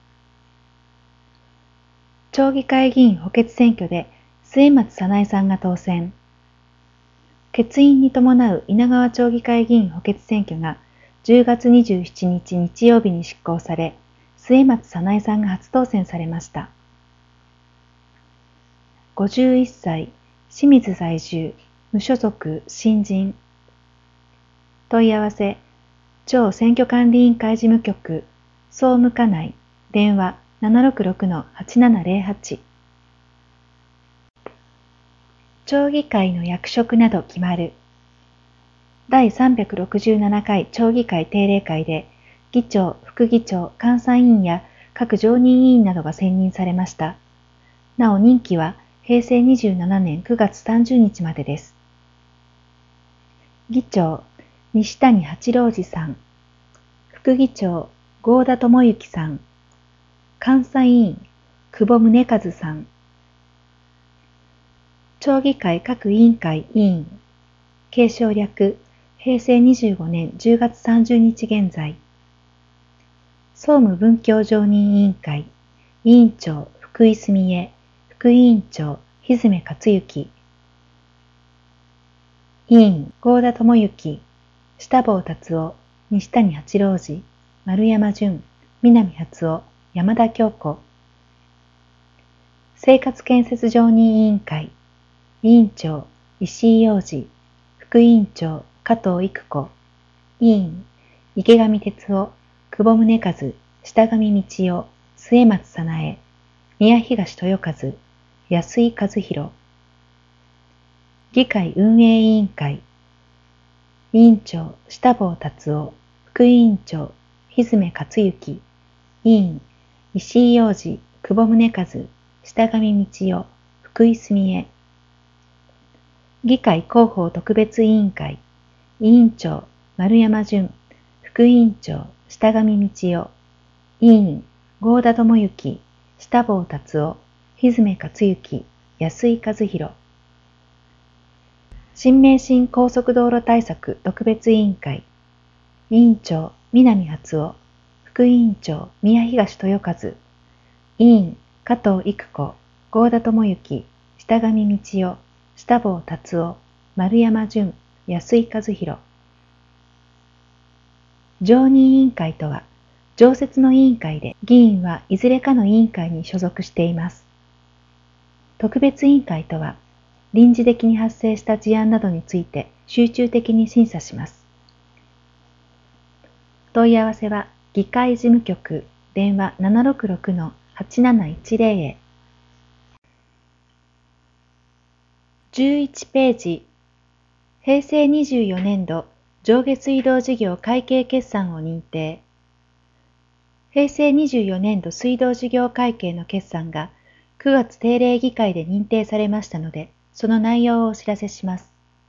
町議会議員補欠選挙で末松早苗さんが当選。欠員に伴う稲川町議会議員補欠選挙がじゅうがつにじゅうしちにち日曜日に執行され、末松早苗さんが初当選されました。ごじゅういっさい、清水在住、無所属、新人。問い合わせ、町選挙管理委員会事務局、総務課内、電話ななろくろくのはちななぜろはち。町議会の役職など決まる。 だいさんびゃくろくじゅうななかい町議会定例会で、議長、副議長、監査委員や各常任委員などが選任されました。なお任期はへいせいにじゅうななねんくがつさんじゅうにちまでです。議長、西谷八郎次さん。副議長、合田智之さん。監査委員、久保宗和さん。町議会各委員会委員。継承略、へいせいにじゅうごねんじゅうがつさんじゅうにち現在。総務文教常任委員会。委員長、福井澄江。副委員長、日詰克之。委員、合田智之。下坊達夫、西谷八郎次、丸山淳、南初夫、山田京子。生活建設常任委員会。委員長、石井洋二。副委員長、加藤育子。委員、池上哲夫、久保宗和、下上道夫、末松早苗、宮東豊和、安井和弘。議会運営委員会。委員長、下坊達夫、副委員長、日詰克之。委員、石井洋二、久保宗和、下上道夫、福井澄江。議会広報特別委員会。委員長、丸山淳、副委員長、下上道夫。委員、合田智之、下坊達夫、日詰克之、安井和弘。新名神高速道路対策特別委員会。委員長、南初夫。副委員長、宮東豊和。委員、加藤育子、合田智之、下上道夫、下坊達夫、丸山淳、安井和弘。常任委員会とは、常設の委員会で議員はいずれかの委員会に所属しています。特別委員会とは、臨時的に発生した事案などについて集中的に審査します。問い合わせは、議会事務局、電話 ななろくろくのはちなないちぜろ へ。じゅういちページ、へいせいにじゅうよねんど上下水道事業会計決算を認定。へいせいにじゅうよねんど水道事業会計の決算がくがつ定例議会で認定されましたので、その内容をお知らせします。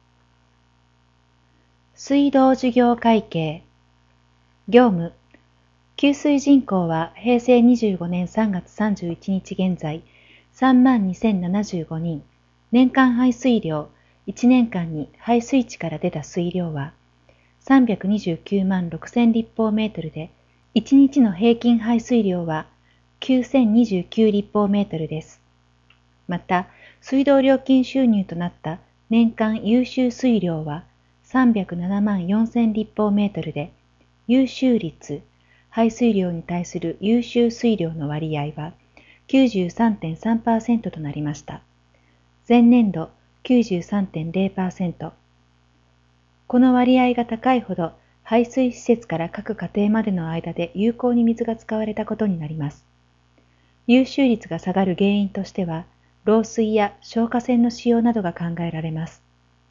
水道事業会計。業務。給水人口はへいせいにじゅうごねんさんがつさんじゅういちにち現在さんまんにせんななじゅうごにん。年間排水量、いちねんかんに排水池から出た水量はさんびゃくにじゅうきゅうまんろくせん立方メートルで、いちにちの平均排水量はきゅうせんにじゅうきゅう立方メートルです。また、水道料金収入となった年間優秀水量はさんびゃくななまんよんせん立方メートルで、優秀率、排水量に対する優秀水量の割合は きゅうじゅうさんてんさんパーセント となりました。前年度 きゅうじゅうさんてんぜろパーセント。この割合が高いほど、排水施設から各家庭までの間で有効に水が使われたことになります。優秀率が下がる原因としては、漏水や消火栓の使用などが考えられます。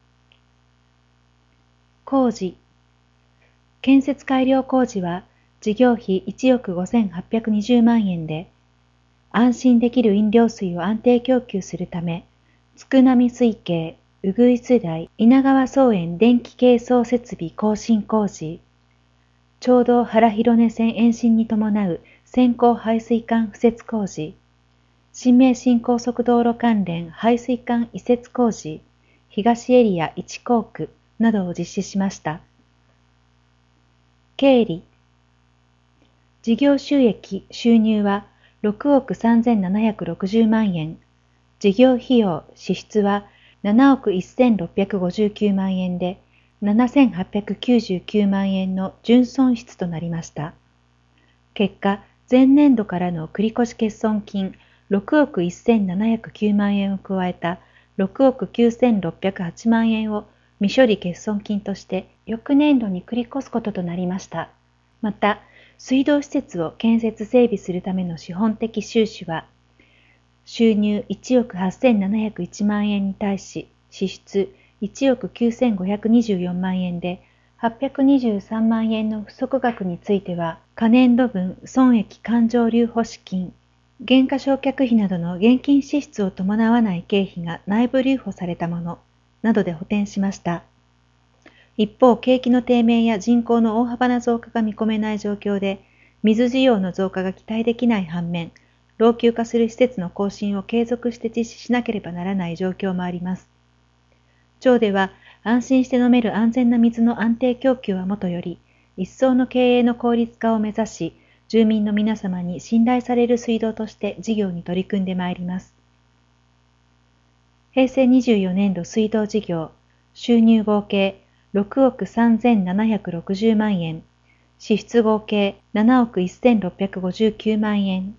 工事。建設改良工事は、事業費いちおくごせんはっぴゃくにじゅうまんえんで、安心できる飲料水を安定供給するため、つくなみ水系、うぐいす台、稲川総園電気係争設備更新工事、町道原広根線延伸に伴う先行排水管敷設工事、新名神高速道路関連排水管移設工事、東エリアいち工区などを実施しました。経理。事業収益・収入はろくおくさんぜんななひゃくろくじゅうまんえん、事業費用・支出はななおくせんろっぴゃくごじゅうきゅうまんえんでななせんはっぴゃくきゅうじゅうきゅうまんえんの純損失となりました。結果、前年度からの繰越欠損金ろくおくせんななひゃくきゅうまんえんを加えたろくおくきゅうせんろっぴゃくはちまんえんを未処理欠損金として翌年度に繰り越すこととなりました。また、水道施設を建設整備するための資本的収支は、収入いちおくはっせんななひゃくいちまんえんに対し支出いちおくきゅうせんごひゃくにじゅうよんまんえんで、はっぴゃくにじゅうさんまんえんの不足額については、可年度分損益勘定留保資金、減価償却費などの現金支出を伴わない経費が内部留保されたものなどで補填しました。一方、景気の低迷や人口の大幅な増加が見込めない状況で、水需要の増加が期待できない反面、老朽化する施設の更新を継続して実施しなければならない状況もあります。町では、安心して飲める安全な水の安定供給はもとより、一層の経営の効率化を目指し、住民の皆様に信頼される水道として事業に取り組んでまいります。へいせいにじゅうよねん度水道事業、収入合計ろくおくさんぜんななひゃくろくじゅうまんえん、支出合計ななおくせんろっぴゃくごじゅうきゅうまんえん。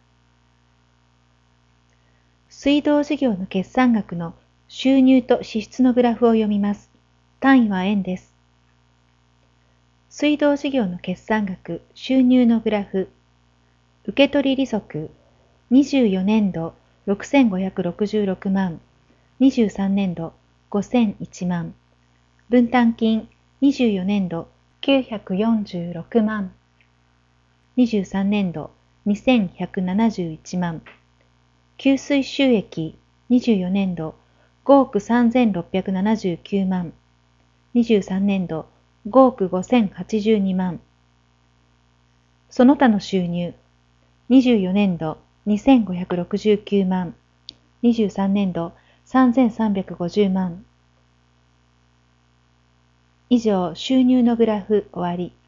水道事業の決算額の収入と支出のグラフを読みます。単位は円です。水道事業の決算額、収入のグラフ。受取利息、にじゅうよねん度ろくせんごひゃくろくじゅうろくまん、にじゅうさんねん度ごせんいちまん。分担金、にじゅうよねん度きゅうひゃくよんじゅうろくまん、にじゅうさんねん度にせんひゃくななじゅういちまん。給水収益、にじゅうよねん度ごおくさんぜんろっぴゃくななじゅうきゅうまん、にじゅうさんねん度ごおくごせんはちじゅうにまん。その他の収入、にじゅうよねん度にせんごひゃくろくじゅうきゅうまん、にじゅうさんねん度さんぜんさんびゃくごじゅうまん。以上、収入のグラフ終わり。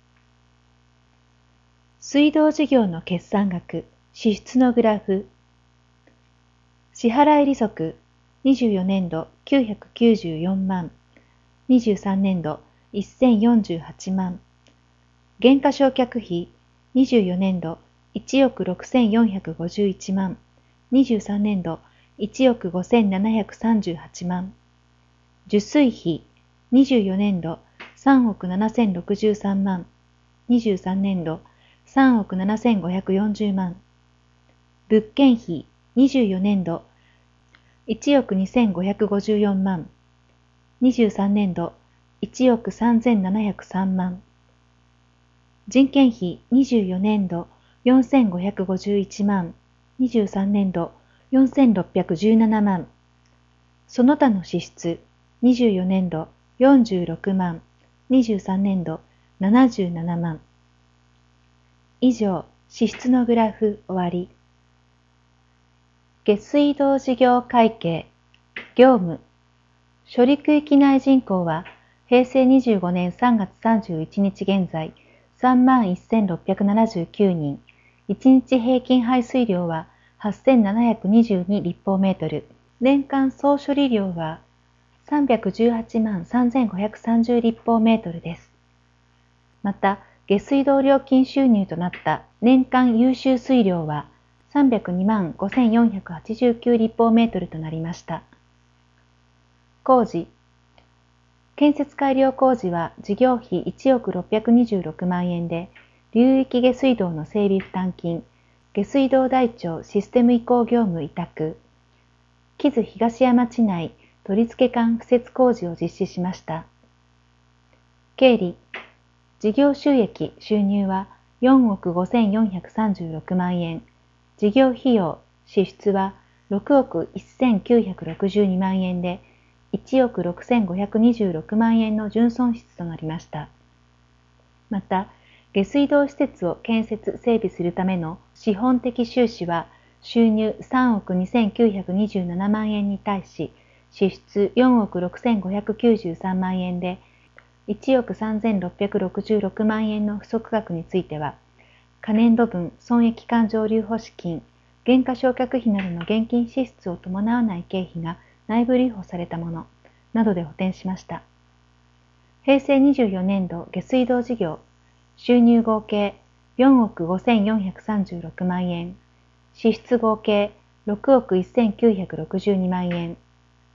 水道事業の決算額、支出のグラフ。支払利息、にじゅうよねん度きゅうひゃくきゅうじゅうよんまん、にじゅうさんねん度せんよんじゅうはちまん。減価償却費、にじゅうよねん度いちおくろくせんよんひゃくごじゅういちまん、にじゅうさんねん度いちおくごせんななひゃくさんじゅうはちまん。受水費、にじゅうよねん度さんおくななせんろくじゅうさんまん、にじゅうさんねん度さんおくななせんごひゃくよんじゅうまん。物件費、にじゅうよねん度いちおくにせんごひゃくごじゅうよんまん、にじゅうさんねん度いちおくさんぜんななひゃくさんまん。人件費、にじゅうよねん度よんせんごひゃくごじゅういちまん、にじゅうさんねん度よんせんろっぴゃくじゅうななまん。その他の支出、にじゅうよねん度よんじゅうろくまん、にじゅうさんねん度ななじゅうななまん。以上、支出のグラフ終わり。下水道事業会計、業務、処理区域内人口は、へいせいにじゅうごねんさんがつさんじゅういちにち現在、さんまんせんろっぴゃくななじゅうきゅうにん、いちにち平均排水量ははっせんななひゃくにじゅうに立方メートル、年間総処理量はさんびゃくじゅうはちまんさんぜんごひゃくさんじゅう立方メートルです。また、下水道料金収入となった年間優秀水量はさんびゃくにまんごせんよんひゃくはちじゅうきゅう立方メートルとなりました。工事。建設改良工事は事業費いちおくろっぴゃくにじゅうろくまんえんで、流域下水道の整備負担金、下水道台帳システム移行業務委託、木津東山地内取付管敷設工事を実施しました。経理。事業収益・収入はよんおくごせんよんひゃくさんじゅうろくまんえん、事業費用・支出はろくおくせんきゅうひゃくろくじゅうにまんえんで、いちおくろくせんごひゃくにじゅうろくまんえんの純損失となりました。また、下水道施設を建設・整備するための資本的収支は収入さんおくにせんきゅうひゃくにじゅうななまんえんに対し、支出よんおくろくせんごひゃくきゅうじゅうさんまんえんで、いちおくさんぜんろっぴゃくろくじゅうろくまんえんの不足額については、可年度分損益勘定留保資金、減価償却費などの現金支出を伴わない経費が内部留保されたものなどで補填しました。へいせいにじゅうよねん度下水道事業、収入合計よんおくごせんよんひゃくさんじゅうろくまんえん、支出合計ろくおくせんきゅうひゃくろくじゅうにまんえん。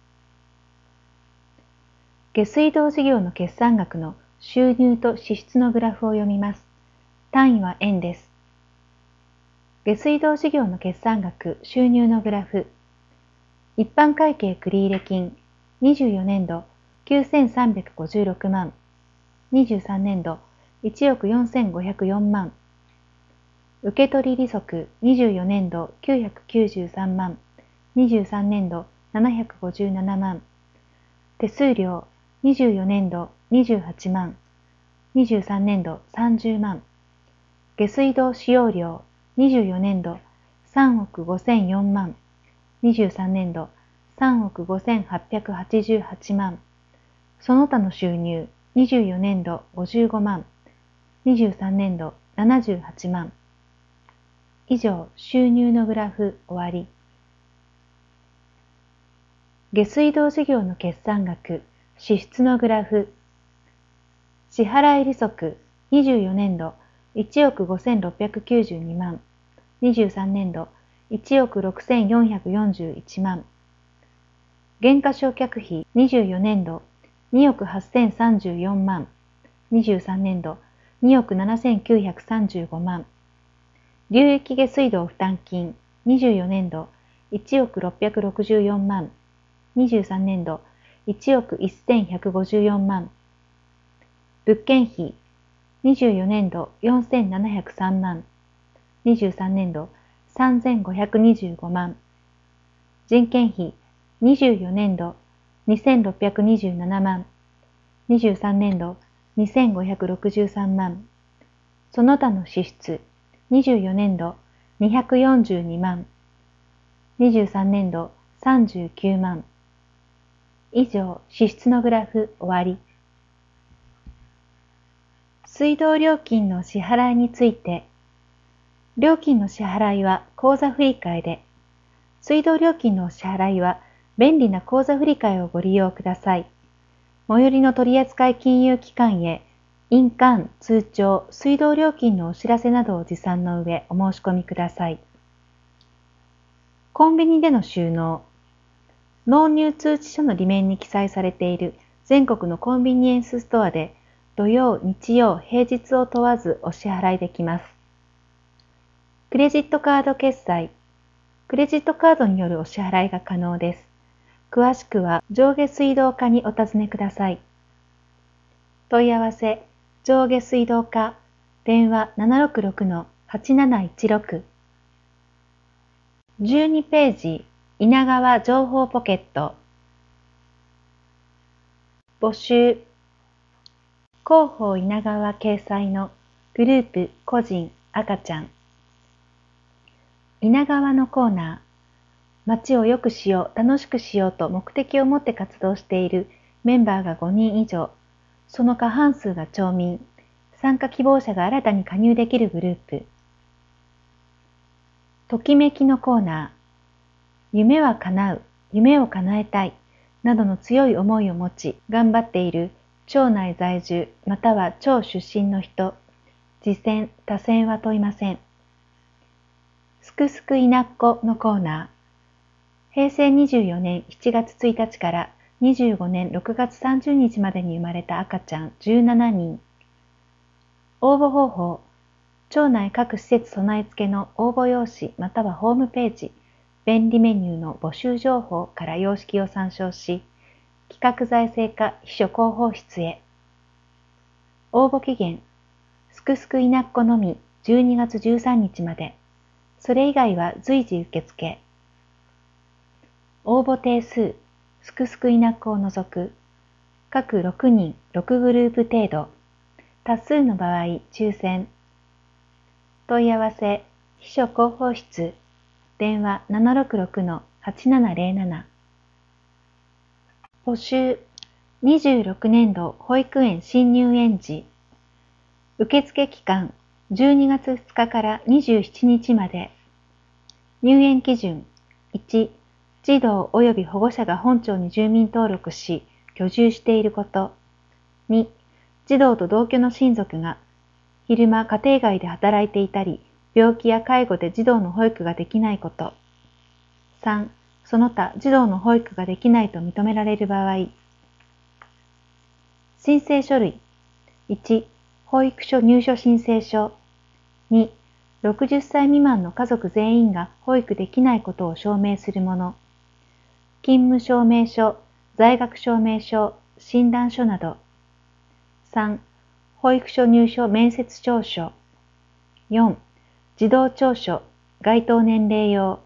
下水道事業の決算額の収入と支出のグラフを読みます。単位は円です。下水道事業の決算額収入のグラフ。一般会計繰入金、 にじゅうよねんどきゅうせんさんびゃくごじゅうろくまん、にじゅうさんねんどいちおくよんせんごひゃくよんまん、受取利息にじゅうよねんどきゅうひゃくきゅうじゅうさんまん、にじゅうさんねんどななひゃくごじゅうななまん、手数料にじゅうよねんどにじゅうはちまん、にじゅうさんねんどさんじゅうまん、下水道使用料にじゅうよねんどさんおくごせんよんまん、にじゅうさんねんどさんおくごせんはっぴゃくはちじゅうはちまん、その他の収入にじゅうよねんどごじゅうごまん、にじゅうさんねんどななじゅうはちまん。以上、収入のグラフ終わり。下水道事業の決算額、支出のグラフ。支払利息にじゅうよねんどいちおくごせんろっぴゃくきゅうじゅうにまん、にじゅうさんねんどいちおくろくせんよんひゃくよんじゅういちまん。減価償却費にじゅうよねんどにおくはっせんさんじゅうよんまん、にじゅうさんねんどにおくななせんきゅうひゃくさんじゅうごまん。流域下水道負担金にじゅうよねんどいちおくろっぴゃくろくじゅうよんまん、にじゅうさんねんどいちおくせんひゃくごじゅうよんまん。物件費にじゅうよねんどよんせんななひゃくさんまん、にじゅうさんねんどさんぜんごひゃくにじゅうごまん。人件費にじゅうよねんどにせんろっぴゃくにじゅうななまん、にじゅうさんねんどにせんごひゃくろくじゅうさんまん。その他の支出にじゅうよねんどにひゃくよんじゅうにまん、にじゅうさんねんどさんじゅうきゅうまん。以上、支出のグラフ終わり。水道料金の支払いについて、料金の支払いは口座振替で、水道料金の支払いは便利な口座振替をご利用ください。最寄りの取扱金融機関へ、印鑑、通帳、水道料金のお知らせなどを持参の上お申し込みください。コンビニでの収納。納入通知書の裏面に記載されている全国のコンビニエンスストアで土曜、日曜、平日を問わずお支払いできます。クレジットカード決済。クレジットカードによるお支払いが可能です。詳しくは上下水道課にお尋ねください。問い合わせ、上下水道課、電話 ななろくろくのはちなないちろく。じゅうにページ、稲川情報ポケット。募集。広報稲川掲載のグループ個人赤ちゃん。稲川のコーナー。街を良くしよう、楽しくしようと目的を持って活動しているメンバーがごにん以上、その過半数が町民、参加希望者が新たに加入できるグループ。ときめきのコーナー。夢は叶う、夢を叶えたい、などの強い思いを持ち、頑張っている町内在住または町出身の人、次選、他選は問いません。すくすくいなっこのコーナー。へいせいにじゅうよねんしちがつついたちからにじゅうごねんろくがつさんじゅうにちまでに生まれた赤ちゃんじゅうななにん。応募方法。町内各施設備え付けの応募用紙またはホームページ、便利メニューの募集情報から様式を参照し、企画財政課秘書広報室へ。応募期限。すくすくいなっこのみじゅうにがつじゅうさんにちまで。それ以外は随時受付。応募定数。すくすくいなっこを除く。各ろくにんろくグループ程度。多数の場合抽選。問い合わせ、秘書広報室、電話 ななろくろくのはちななぜろなな。募集、にじゅうろくねんど保育園新入園児。受付期間、じゅうにがつふつかからにじゅうしちにちまで。入園基準、いち、児童及び保護者が本町に住民登録し、居住していること。に、児童と同居の親族が、昼間家庭外で働いていたり、病気や介護で児童の保育ができないこと。さん、その他児童の保育ができないと認められる場合。申請書類。いち、保育所入所申請書。に、ろくじゅっさい未満の家族全員が保育できないことを証明するもの。勤務証明書、 在学証明書、診断書など。さん、保育所入所面接調書。よん、児童調書、該当年齢用。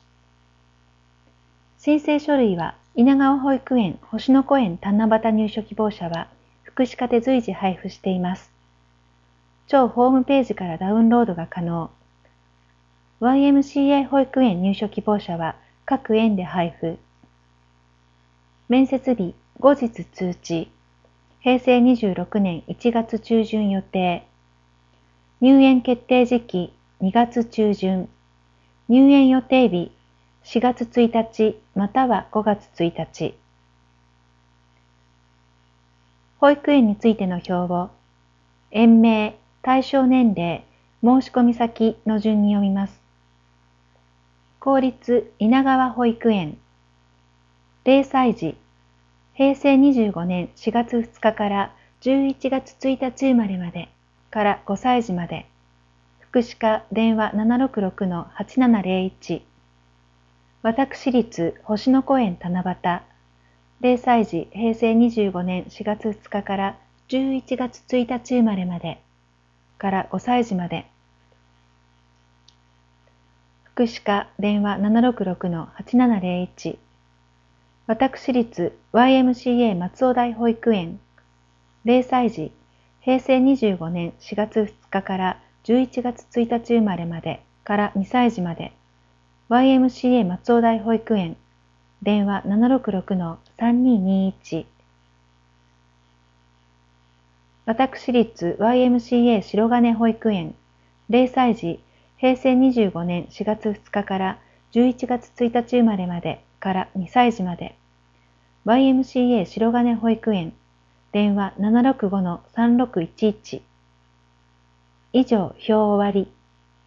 申請書類は、稲川保育園星の子園七夕入所希望者は、福祉課で随時配布しています。超ホームページからダウンロードが可能。ワイエムシーエー 保育園入所希望者は各園で配布。面接日後日通知。へいせいにじゅうろくねんいちがつ中旬予定。入園決定時期にがつ中旬。入園予定日しがつついたちまたはごがつついたち。保育園についての表を、園名、対象年齢、申し込み先の順に読みます。公立稲川保育園。れいさい児、へいせいにじゅうごねんしがつふつかからじゅういちがつついたち生まれまでからごさい児まで。福祉課電話 ななろくろくのはちななぜろいち。私立星の子園七夕。れいさい児、へいせいにじゅうごねんしがつふつかからじゅういちがつついたち生まれまでからごさい児まで。福祉課電話 ななろくろくのはちななぜろいち。私立 ワイエムシーエー 松尾台保育園。れいさい児、へいせいにじゅうごねんしがつふつかからじゅういちがつついたち生まれまでからにさい児まで。ワイエムシーエー 松尾台保育園。電話 ななろくろくのさんにーにーいち。私立 ワイエムシーエー 白金保育園。れいさい児、へいせいにじゅうごねんしがつふつかからじゅういちがつついたち生まれまでからにさい児まで。ワイエムシーエー 白金保育園。電話 ななろくごのさんろくいちいち。以上、表終わり。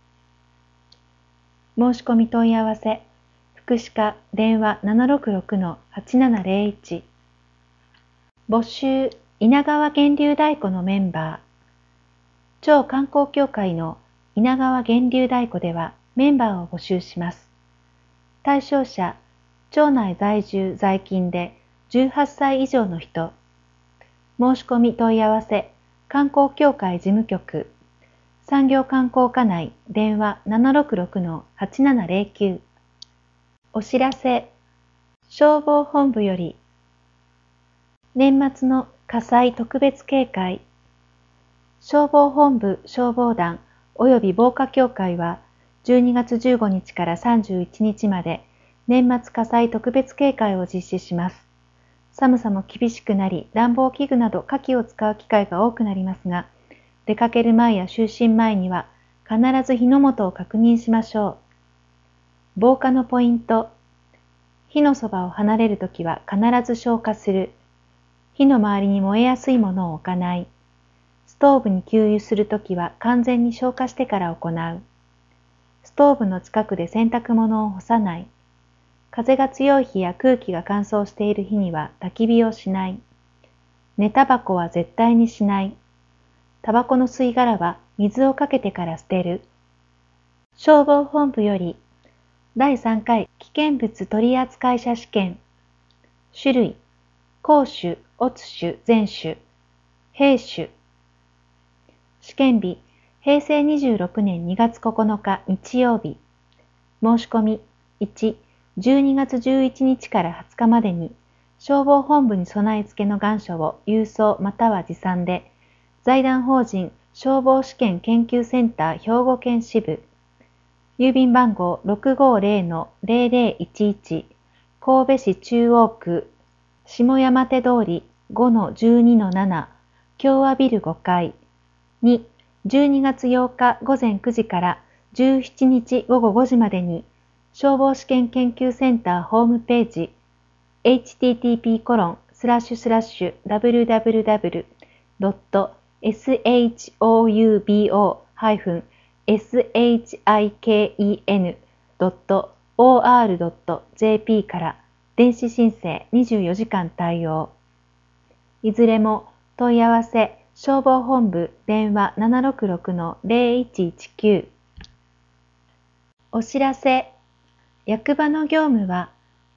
申し込み問い合わせ。福祉課電話 ななろくろくのはちななぜろいち。募集稲川源流太鼓のメンバー。超観光協会の稲川源流太鼓ではメンバーを募集します。対象者、町内在住在勤でじゅうはっさい以上の人。申し込み問い合わせ、観光協会事務局。産業観光課内電話 ななろくろくのはちななぜろきゅう。お知らせ、消防本部より、年末の火災特別警戒、消防本部消防団及び防火協会はじゅうにがつじゅうごにちからさんじゅういちにちまで年末火災特別警戒を実施します。寒さも厳しくなり、暖房器具など火器を使う機会が多くなりますが、出かける前や就寝前には必ず火の元を確認しましょう。防火のポイント。火のそばを離れるときは必ず消火する。火の周りに燃えやすいものを置かない。ストーブに給油するときは完全に消火してから行う。ストーブの近くで洗濯物を干さない。風が強い日や空気が乾燥している日には焚き火をしない。寝タバコは絶対にしない。タバコの吸い殻は水をかけてから捨てる。消防本部よりだいさんかい危険物取扱者試験。種類、公種、乙種、全種、兵種。試験日、へいせいにじゅうろくねんにがつここのか日曜日。申し込み、いち、じゅうにがつじゅういちにちからはつかまでに、消防本部に備え付けの願書を郵送または持参で、財団法人消防試験研究センター兵庫県支部、郵便番号 ろくごぜろのぜろぜろいちいち、神戸市中央区、下山手通り ごのじゅうにのなな、共和ビルごかい。に、じゅうにがつようかごぜんくじからじゅうしちにちごごごじまでに、消防試験研究センターホームページ、エイチティーティーピーコロンスラッシュスラッシュダブリュダブリュダブリュドットエスエイチオーユービーオーハイフンエスエイチアイケーイーエヌドットオーアールドットジェーピー から電子申請にじゅうよじかん対応。いずれも問い合わせ消防本部電話 ななろくろくのぜろいちいちきゅう。お知らせ。役場の業務は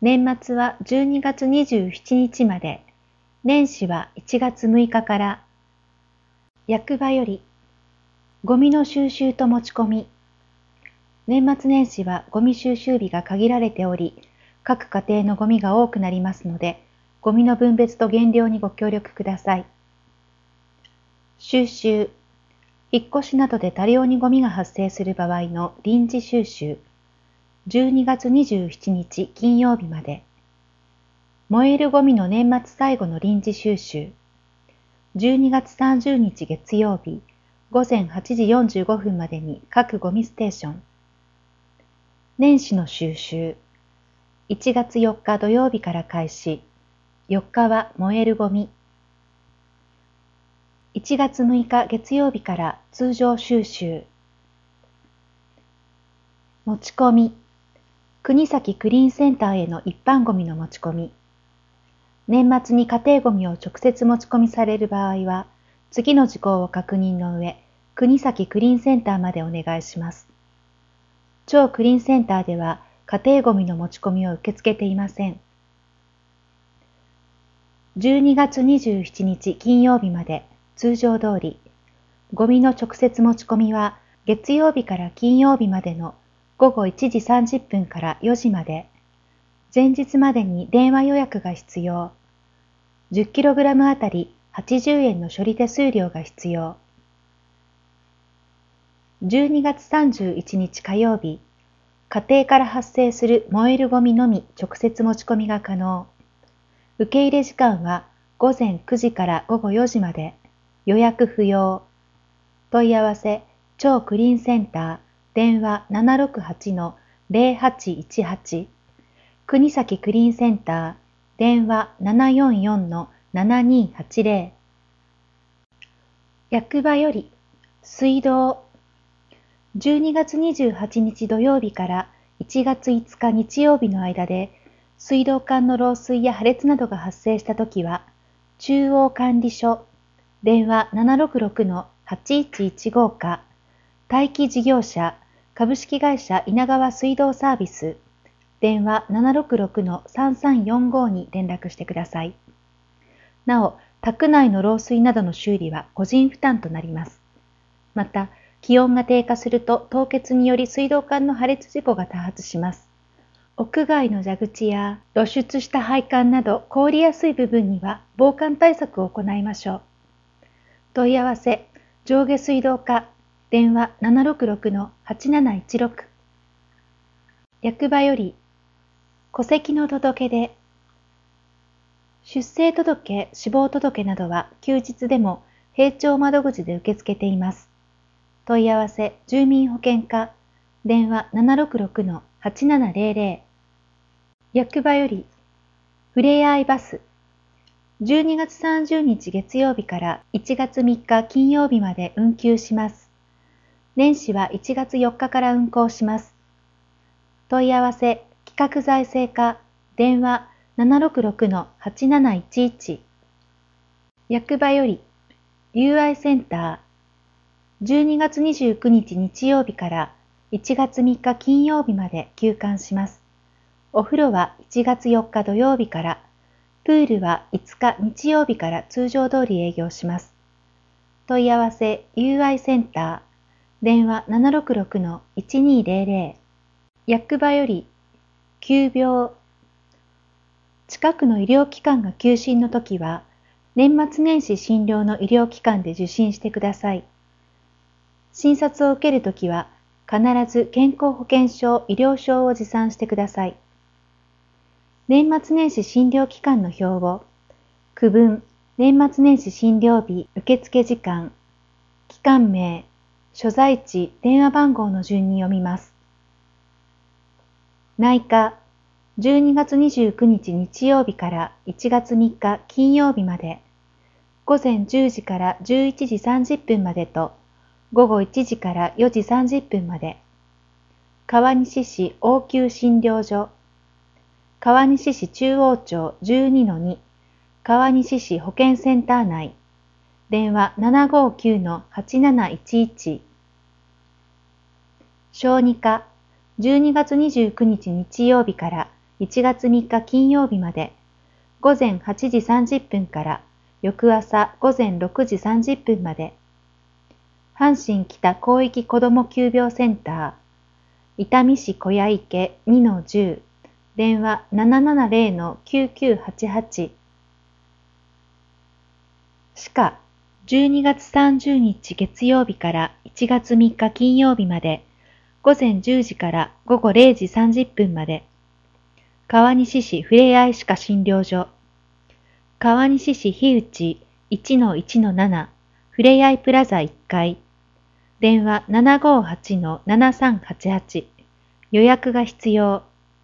年末はじゅうにがつにじゅうしちにちまで、年始はいちがつむいかから。役場より、ゴミの収集と持ち込み。年末年始はゴミ収集日が限られており、各家庭のゴミが多くなりますので、ゴミの分別と減量にご協力ください。収集。引っ越しなどで多量にゴミが発生する場合の臨時収集。じゅうにがつにじゅうしちにち金曜日まで。燃えるゴミの年末最後の臨時収集。じゅうにがつさんじゅうにち月曜日、ごぜんはちじよんじゅうごふんまでに各ゴミステーション。年始の収集。いちがつよっか土曜日から開始。よっかは燃えるゴミ。いちがつむいか月曜日から通常収集。持ち込み。国崎クリーンセンターへの一般ゴミの持ち込み。年末に家庭ゴミを直接持ち込みされる場合は、次の事項を確認の上、国崎クリーンセンターまでお願いします。超クリーンセンターでは家庭ゴミの持ち込みを受け付けていません。じゅうにがつにじゅうしちにち金曜日まで通常通り、ゴミの直接持ち込みは月曜日から金曜日までのごごいちじさんじゅっぷんからよじまで、前日までに電話予約が必要。じゅっキログラム あたりはちじゅうえんの処理手数料が必要。じゅうにがつさんじゅういちにち火曜日、家庭から発生する燃えるゴミのみ直接持ち込みが可能。受け入れ時間はごぜんくじからごごよじまで、予約不要。問い合わせ、超クリーンセンター、電話 ななろくはちのゼロはちいちはち、国崎クリーンセンター、電話 ななよんよんのななにはちゼロ。役場より、水道。じゅうにがつにじゅうはちにち土曜日からいちがついつか日曜日の間で、水道管の漏水や破裂などが発生したときは、中央管理所、電話 ななろくろくのはちいちいちご か、待機事業者、株式会社稲川水道サービス、電話 ななろくろくのさんさんよんご に連絡してください。なお、宅内の漏水などの修理は個人負担となります。また、気温が低下すると凍結により水道管の破裂事故が多発します。屋外の蛇口や露出した配管など凍りやすい部分には防寒対策を行いましょう。問い合わせ、上下水道課、電話 ななろくろくのはちなないちろく。役場より、戸籍の届け出。出生届、死亡届などは休日でも平町窓口で受け付けています。問い合わせ、住民保険課、電話 ななろくろくのはちななゼロゼロ。役場より、ふれあいバス。じゅうにがつさんじゅうにち月曜日からいちがつみっか金曜日まで運休します。年始はいちがつよっかから運行します。問い合わせ、企画財政課、電話 ななろくろくのはちなないちいち。役場より、友愛センター。じゅうにがつにじゅうくにち日曜日からいちがつみっか金曜日まで休館します。お風呂はいちがつよっか土曜日から、プールはいつか日曜日から通常通り営業します。問い合わせ、友愛センター、電話 ななろくろくのいちにゼロゼロ。役場より、急病。近くの医療機関が休診のときは、年末年始診療の医療機関で受診してください。診察を受けるときは、必ず健康保険証、医療証を持参してください。年末年始診療期間の表を、区分、年末年始診療日、受付時間、期間名、所在地、電話番号の順に読みます。内科、じゅうにがつにじゅうくにち日曜日からいちがつみっか金曜日まで、ごぜんじゅうじからじゅういちじさんじゅっぷんまでと、ごごいちじからよじさんじゅっぷんまで。川西市応急診療所。川西市中央町 じゅうにのに、川西市保健センター内。電話 ななごきゅうのはちなないちいち。小児科、じゅうにがつにじゅうくにち日曜日からいちがつみっか金曜日まで、ごぜんはちじさんじゅっぷんから翌朝ごぜんろくじさんじゅっぷんまで、阪神北広域子ども急病センター、伊丹市小屋池 にのじゅう、電話 ななななゼロのきゅうきゅうはちはち。歯科、じゅうにがつさんじゅうにち月曜日からいちがつみっか金曜日まで、ごぜんじゅうじからごごれいじさんじゅっぷんまで、川西市ふれあい歯科診療所、川西市日内 いちのいちのなな ふれあいプラザいっかい、電話 ななごはちのななさんはちはち、予約が必要。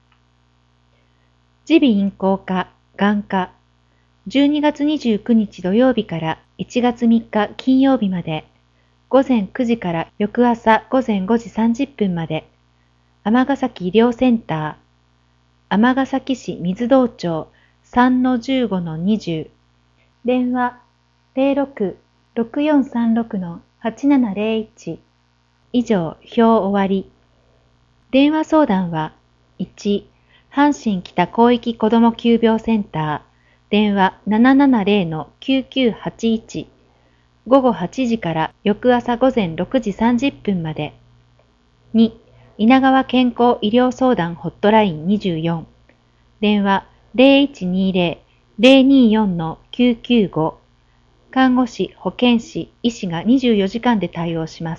耳鼻咽喉科、眼科、じゅうにがつにじゅうくにち土曜日からいちがつみっか金曜日まで、ごぜんくじから翌朝ごぜんごじさんじゅっぷんまで、尼崎医療センター、尼崎市水道町 さんのじゅうごのにじゅう、電話 ゼロろく ろくよんさんろくのはちななゼロいち。以上、表終わり。電話相談は、いち、阪神北広域子ども急病センター、電話 ななななゼロのきゅうきゅうはちいち、ごごはちじから翌朝ごぜんろくじさんじゅっぷんまで。に、稲川健康医療相談ホットラインにじゅうよん、電話 ゼロいちにゼロ ゼロによんのきゅうきゅうご、看護師、保健師、医師がにじゅうよじかんで対応します。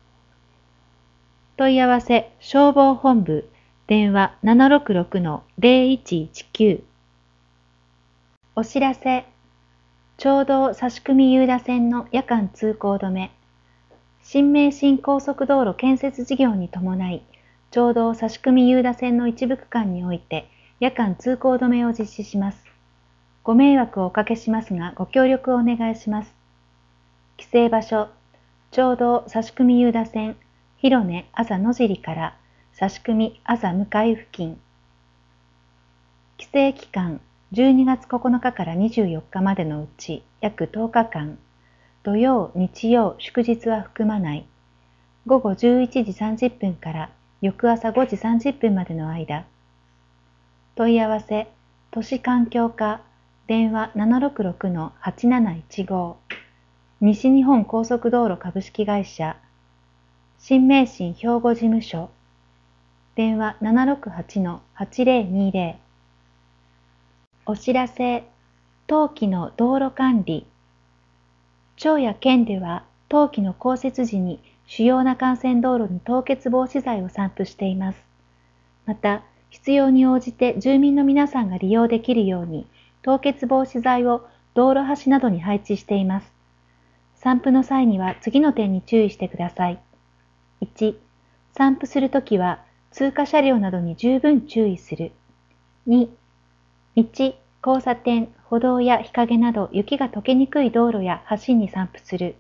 問い合わせ、消防本部、電話 ななろくろくのゼロいちいちきゅう。お知らせ、町道差組有田線の夜間通行止め、新名神高速道路建設事業に伴い、町道差組有田線の一部区間において夜間通行止めを実施します。ご迷惑をおかけしますが、ご協力をお願いします。規制場所、町道差組有田線、広根朝野尻から差組朝向かい付近。規制期間、じゅうにがつここのかからにじゅうよっかまでのうち約とおかかん、土曜、日曜、祝日は含まない。ごごじゅういちじさんじゅっぷんから翌朝ごじさんじゅっぷんまでの間。問い合わせ、都市環境課、電話 ななろくろくのはちなないちご、西日本高速道路株式会社、新名神兵庫事務所、電話 ななろくはちのはちゼロにゼロ。お知らせ、冬季の道路管理。町や県では冬季の降雪時に主要な幹線道路に凍結防止剤を散布しています。また、必要に応じて住民の皆さんが利用できるように凍結防止剤を道路端などに配置しています。散布の際には次の点に注意してください。いち、散布するときは通過車両などに十分注意する。に、道、交差点、歩道や日陰など雪が溶けにくい道路や橋に散布する。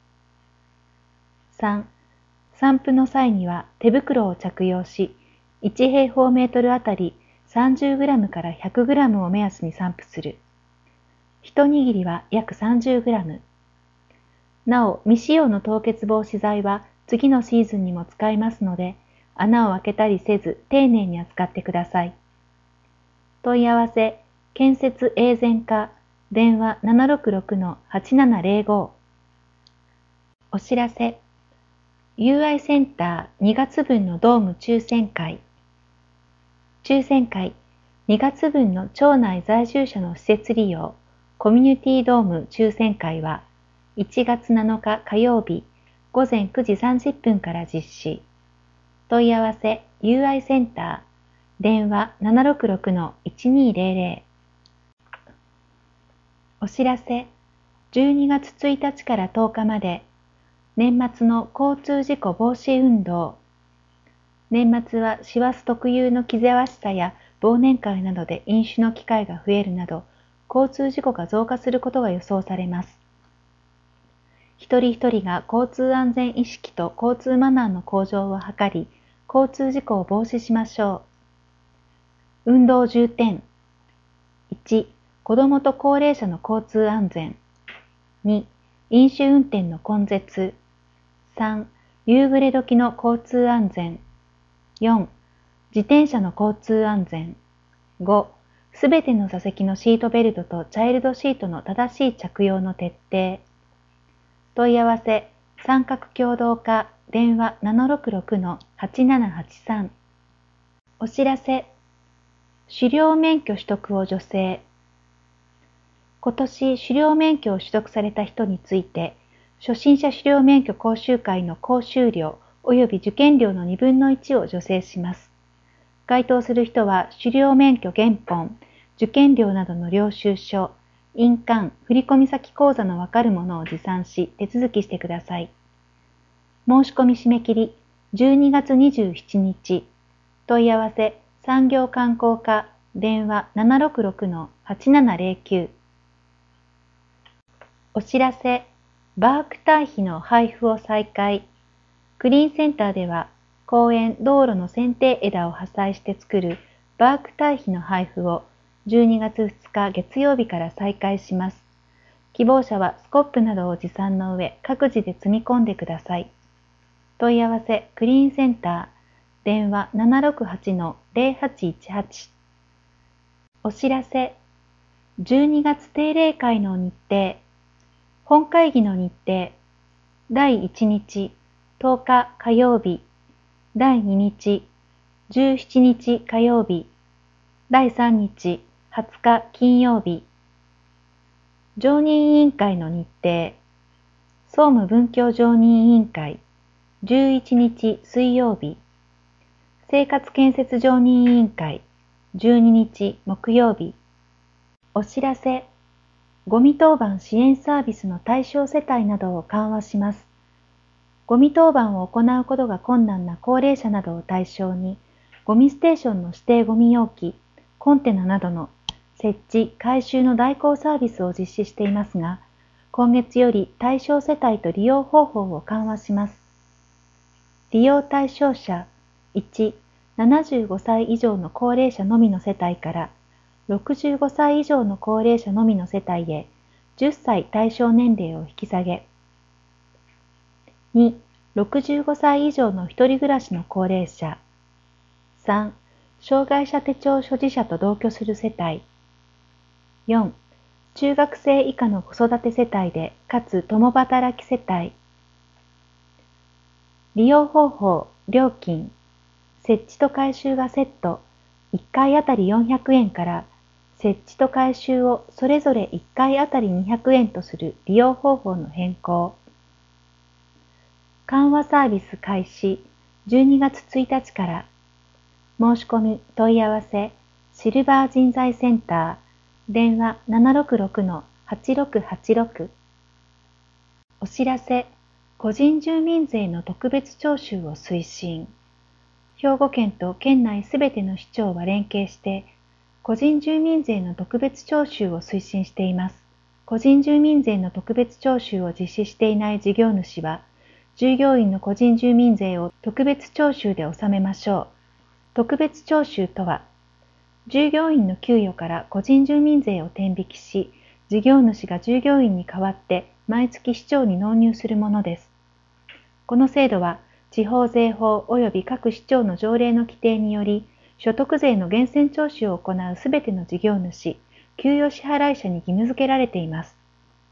さん、散布の際には手袋を着用し、いち平方メートルあたり さんじゅうグラム から ひゃくグラム を目安に散布する。一握りは約 さんじゅうグラム。なお、未使用の凍結防止剤は次のシーズンにも使えますので、穴を開けたりせず丁寧に扱ってください。問い合わせ、建設永全課、電話 ななろくろくのはちななゼロご。お知らせ、友愛センターにがつぶんのドーム抽選会。抽選会、にがつぶんの町内在住者の施設利用、コミュニティドーム抽選会はいちがつなのか火曜日ごぜんくじさんじゅっぷんから実施。問い合わせ、友愛センター、電話 ななろくろくのいちにゼロゼロ。お知らせ、じゅうにがつついたちからとおかまで、年末の交通事故防止運動。年末は師走特有の気ぜわしさや忘年会などで飲酒の機会が増えるなど、交通事故が増加することが予想されます。一人一人が交通安全意識と交通マナーの向上を図り、交通事故を防止しましょう。運動重点。いち、子どもと高齢者の交通安全。に、飲酒運転の根絶。さん、夕暮れ時の交通安全。よん、自転車の交通安全。 ご、すべての座席のシートベルトとチャイルドシートの正しい着用の徹底。問い合わせ、三角共同課、電話 ななろくろくのはちななはちさん。お知らせ、狩猟免許取得を助成。今年狩猟免許を取得された人について、初心者狩猟免許講習会の講習料及び受験料のにぶんのいちを助成します。該当する人は狩猟免許原本、受験料などの領収書、印鑑、振込先口座のわかるものを持参し手続きしてください。申し込み締め切りじゅうにがつにじゅうしちにち。問い合わせ産業観光課電話 ななろくろくのはちななゼロきゅう。お知らせ、バーク堆肥の配布を再開。クリーンセンターでは公園、道路の剪定枝を破砕して作るバーク堆肥の配布をじゅうにがつふつか月曜日から再開します。希望者はスコップなどを持参の上、各自で積み込んでください。問い合わせ、クリーンセンター、電話 ななろくはちのゼロはちいちはち。お知らせ、じゅうにがつ定例会の日程、本会議の日程、だいいちにち、とおか火曜日、だいににち、じゅうしちにち火曜日、だいさんにち、はつか金曜日。常任委員会の日程、総務文教常任委員会、じゅういちにち水曜日、生活建設常任委員会、じゅうににち木曜日。お知らせ、ゴミ当番支援サービスの対象世帯などを緩和します。ゴミ当番を行うことが困難な高齢者などを対象に、ゴミステーションの指定ゴミ容器、コンテナなどの設置・回収の代行サービスを実施していますが、今月より対象世帯と利用方法を緩和します。利用対象者いち、ななじゅうごさい以上の高齢者のみの世帯からろくじゅうごさい以上の高齢者のみの世帯へじゅっさい対象年齢を引き下げ。に、ろくじゅうごさい以上の一人暮らしの高齢者。さん、障害者手帳所持者と同居する世帯。よん、中学生以下の子育て世帯でかつ共働き世帯。利用方法、料金。設置と回収がセット、いっかいあたりよんひゃくえんから設置と回収をそれぞれいっかいあたりにひゃくえんとする利用方法の変更。緩和サービス開始じゅうにがつついたちから。申し込み問い合わせシルバー人材センター電話 ななろくろくのはちろくはちろく。お知らせ、個人住民税の特別徴収を推進。兵庫県と県内すべての市町は連携して個人住民税の特別徴収を推進しています。個人住民税の特別徴収を実施していない事業主は従業員の個人住民税を特別徴収で納めましょう。特別徴収とは、従業員の給与から個人住民税を天引きし、事業主が従業員に代わって毎月市長に納入するものです。この制度は、地方税法及び各市町の条例の規定により、所得税の源泉徴収を行うすべての事業主、給与支払い者に義務付けられています。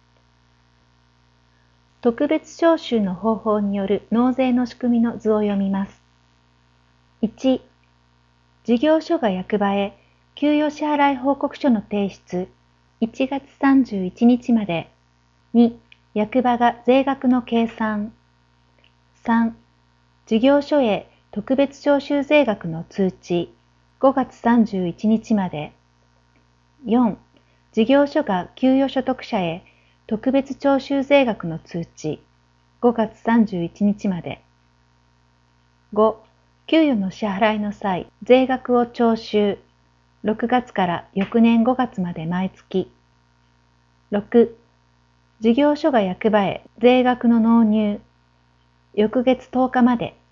特別徴収の方法による納税の仕組みの図を読みます。いち、事業所が役場へ給与支払い報告書の提出いちがつさんじゅういちにちまで。に、役場が税額の計算。さん、事業所へ特別徴収税額の通知ごがつさんじゅういちにちまで。よん、事業所が給与所得者へ特別徴収税額の通知ごがつさんじゅういちにちまで。ご、給与の支払いの際、税額を徴収ろくがつから翌年ごがつまで毎月。ろく、事業所が役場へ税額の納入翌月とおかまで。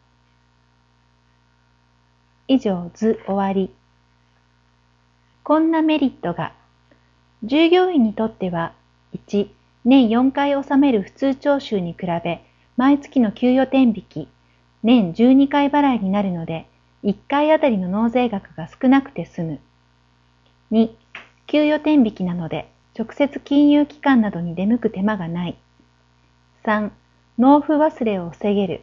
以上、図終わり。こんなメリットが、従業員にとっては、いち、年よんかい納める普通徴収に比べ、毎月の給与天引き、年じゅうにかい払いになるので、いっかいあたりの納税額が少なくて済む。 に、給与天引きなので、直接金融機関などに出向く手間がない。さん、納付忘れを防げる。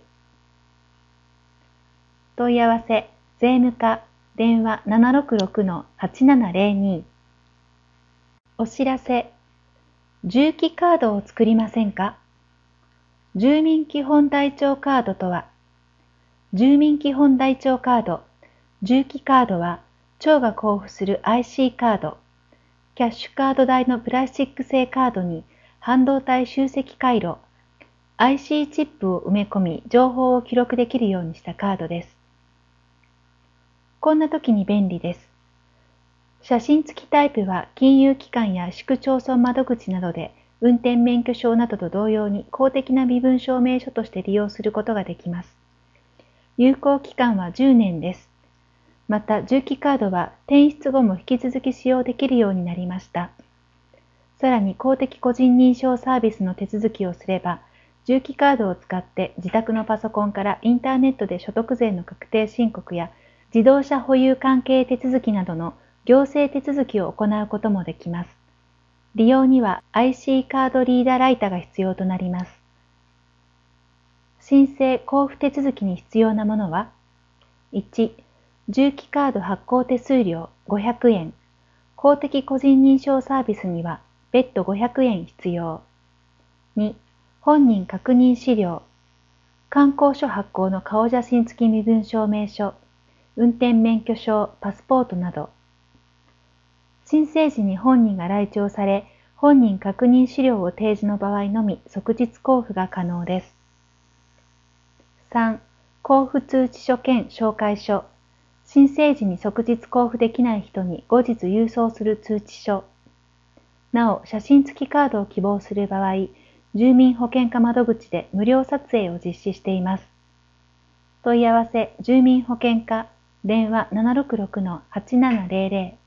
問い合わせ、税務課、電話 ななろくろくのはちななぜろに。お知らせ、住基カードを作りませんか？住民基本台帳カードとは、住民基本台帳カード、住基カードは、庁が交付する アイシー カード、キャッシュカード代のプラスチック製カードに半導体集積回路、アイシー チップを埋め込み情報を記録できるようにしたカードです。こんな時に便利です。写真付きタイプは金融機関や市区町村窓口などで運転免許証などと同様に公的な身分証明書として利用することができます。有効期間はじゅうねんです。また、住基カードは転出後も引き続き使用できるようになりました。さらに公的個人認証サービスの手続きをすれば、住基カードを使って自宅のパソコンからインターネットで所得税の確定申告や自動車保有関係手続きなどの行政手続きを行うこともできます。利用には アイシー カードリーダーライタが必要となります。申請・交付手続きに必要なものは、いち、住基カード発行手数料ごひゃくえん、公的個人認証サービスには別途ごひゃくえん必要。に、本人確認資料、観光書発行の顔写真付き身分証明書、運転免許証、パスポートなど。申請時に本人が来庁され、本人確認資料を提示の場合のみ即日交付が可能です。さん、交付通知書兼紹介書。申請時に即日交付できない人に後日郵送する通知書。なお、写真付きカードを希望する場合、住民保険課窓口で無料撮影を実施しています。問い合わせ、住民保険課、電話 ななろくろくのはちななぜろぜろ。